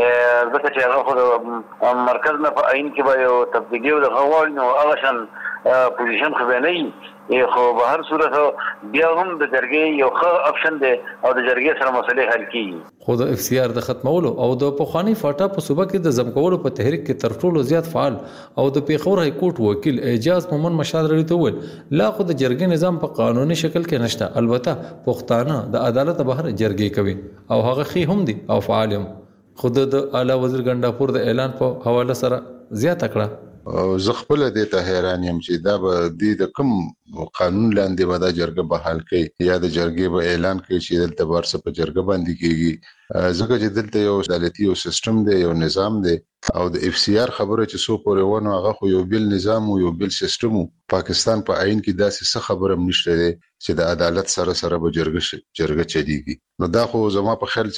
ځکه چې هغه خو مرکز نه په عین کې به یو تبدیلی او د غوړ نو هغه شان پوزیشن خو نه وي خو به هر صورت بیا هم د جرګې یو ښه اپشن دی او د جرګې سره مسلې حل کیږي. خو د اف سی آر د ختمولو او د پخوانی فاټا په صوبه کې د زم کولو په تحریک کې تر ټولو زیات فعال او د پیښور های کورټ وکیل اعجاز مومن مشهد رډیو ته ویل لا خو د جرګې نظام په قانوني شکل کې نشته، البته پښتانه د عدالت بهر جرګې کوي او هغه خي هم دي او فعال هم. خود د اعلی وزیر ګنداپور د اعلان په حواله سره زیاته کړه زه خپل د ته حیران یم چې دا به د کوم قانون لاندې به دا جرګه بحال کوي یا د جرګې به اعلان کوي چې دلته ورسره په جرګه باندې کیږي، ځکه چې دلته یو عدالتي یو سیستم دی یو نظام دی او د اف سی آر خبره چې سو پورې ونه هغه خو یو بل نظام او یو بل سیستم پاکستان په عین کې داسې څه خبره نشته دی چې د عدالت سره به جرګه چلیږي. نو دا خو زما په خیال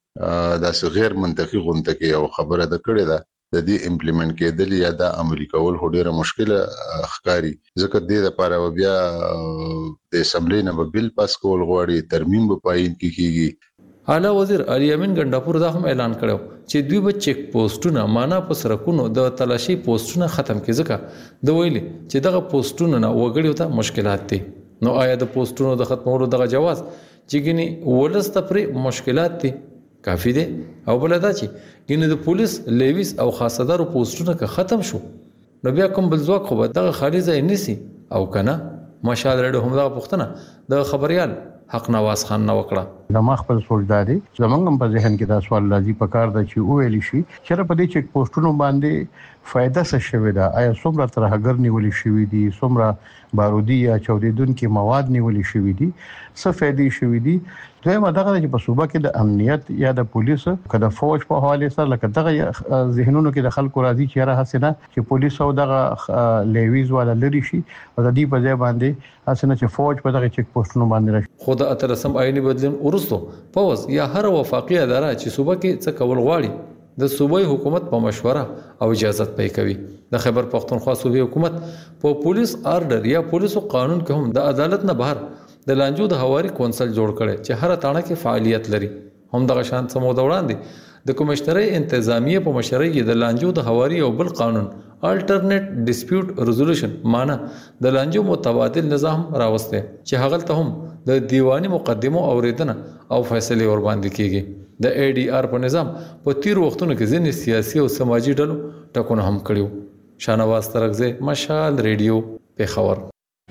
چې داسې غیر منطقي غونډه او خبره ده کړې ده د دې امپلیمنٹ کېدل یا د عملي کول ډیره مشکله ښکاری، ځکه د لپاره بیا د اسمبلی نه بل پاس کول غواړي ترمیم په پاین کې کیږي. اعلی وزیر علي امین ګنداپور دا هم اعلان کړو چې دوی به چیک پوسټونه معنا په سرکونو د تلاشي پوسټونه ختم کړي، ځکه د ویلي چې دغه پوسټونه نه وګړیو ته مشکلات دي. نو آیا د پوسټونو د ختمولو دغه جواز چې ګني ولست پرې مشکلات دي کافی دی او بل دا چې ګینه د پولیس لیویس او خاصدارو پوسټونه که ختم شو نو بیا کوم بل ځواک خو به دغه خالي ځای نیسي او کنه. مشهد رډیو هم دغه پوښتنه د خبريال حق نواز خان نه وکړه. زما خپل سوچداري زمونږ په ذهن کې دا سوال راځي په کار د چې ویل شي چې په دې چک پوسټونو باندې فائدہ څه شوی دا، آیا څومره ترهګر نیولې شوی دي، څومره بارودي یا چودیدونکو مواد نیولې شوی دي، څه فائدې شوی دي. دوی مدغه چې په صوبه کې د امنیت یا د پولیس کده فوج په حواله سره لکه دغه ذهنونو کې د خلکو راځي چې را حسنه چې پولیس او دغه لیویز ولا لري شي او د دې په ځای باندې حسنه چې فوج په دغه چک پوسټونو باندې راشي. خو د اترسم آئینی بدلون ورستو پوز یا هر وفاقي اداره چې صوبه کې څه کول غواړي د صوبایي حکومت په مشوره او اجازه پې کوي. د خیبر پختونخوا صوبایي حکومت په پولیس آرډر یا پولیسو قانون کې هم د عدالت نه بهر د لانجو د هواري کونسل جوړ کړي چې هر تاڼه کې فعالیت لري. هم دغه شان سمو وړاندې د کمشنري انتظامیه په مشرۍ کې د لانجو د هواري او بل قانون الټرنیټ ډیسپیوټ ریزولوشن معنا د لانجو متبادل نظام راوسته چې هغه ته هم د دیوانی مقدمو اوریدنه او فیصله ور باندې کیږي. د ای ډی آر په نظام په تیر وختونو کې ځینې سیاسي او سماجی ډلو ټکونه هم کړیو. شانواز ترغزه، مشال ریډیو، پیښور.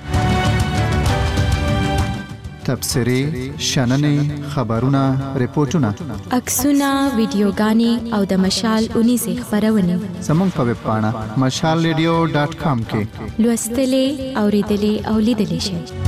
تبصرې، شننې، خبرونه، ریپورتونه، عکسونه، ویډیوګانې او د مشال 19 خبرونه زموږ په ویب پاڼه mashalradio.com کې لوستلې، اوریدلې او لیدلې شئ.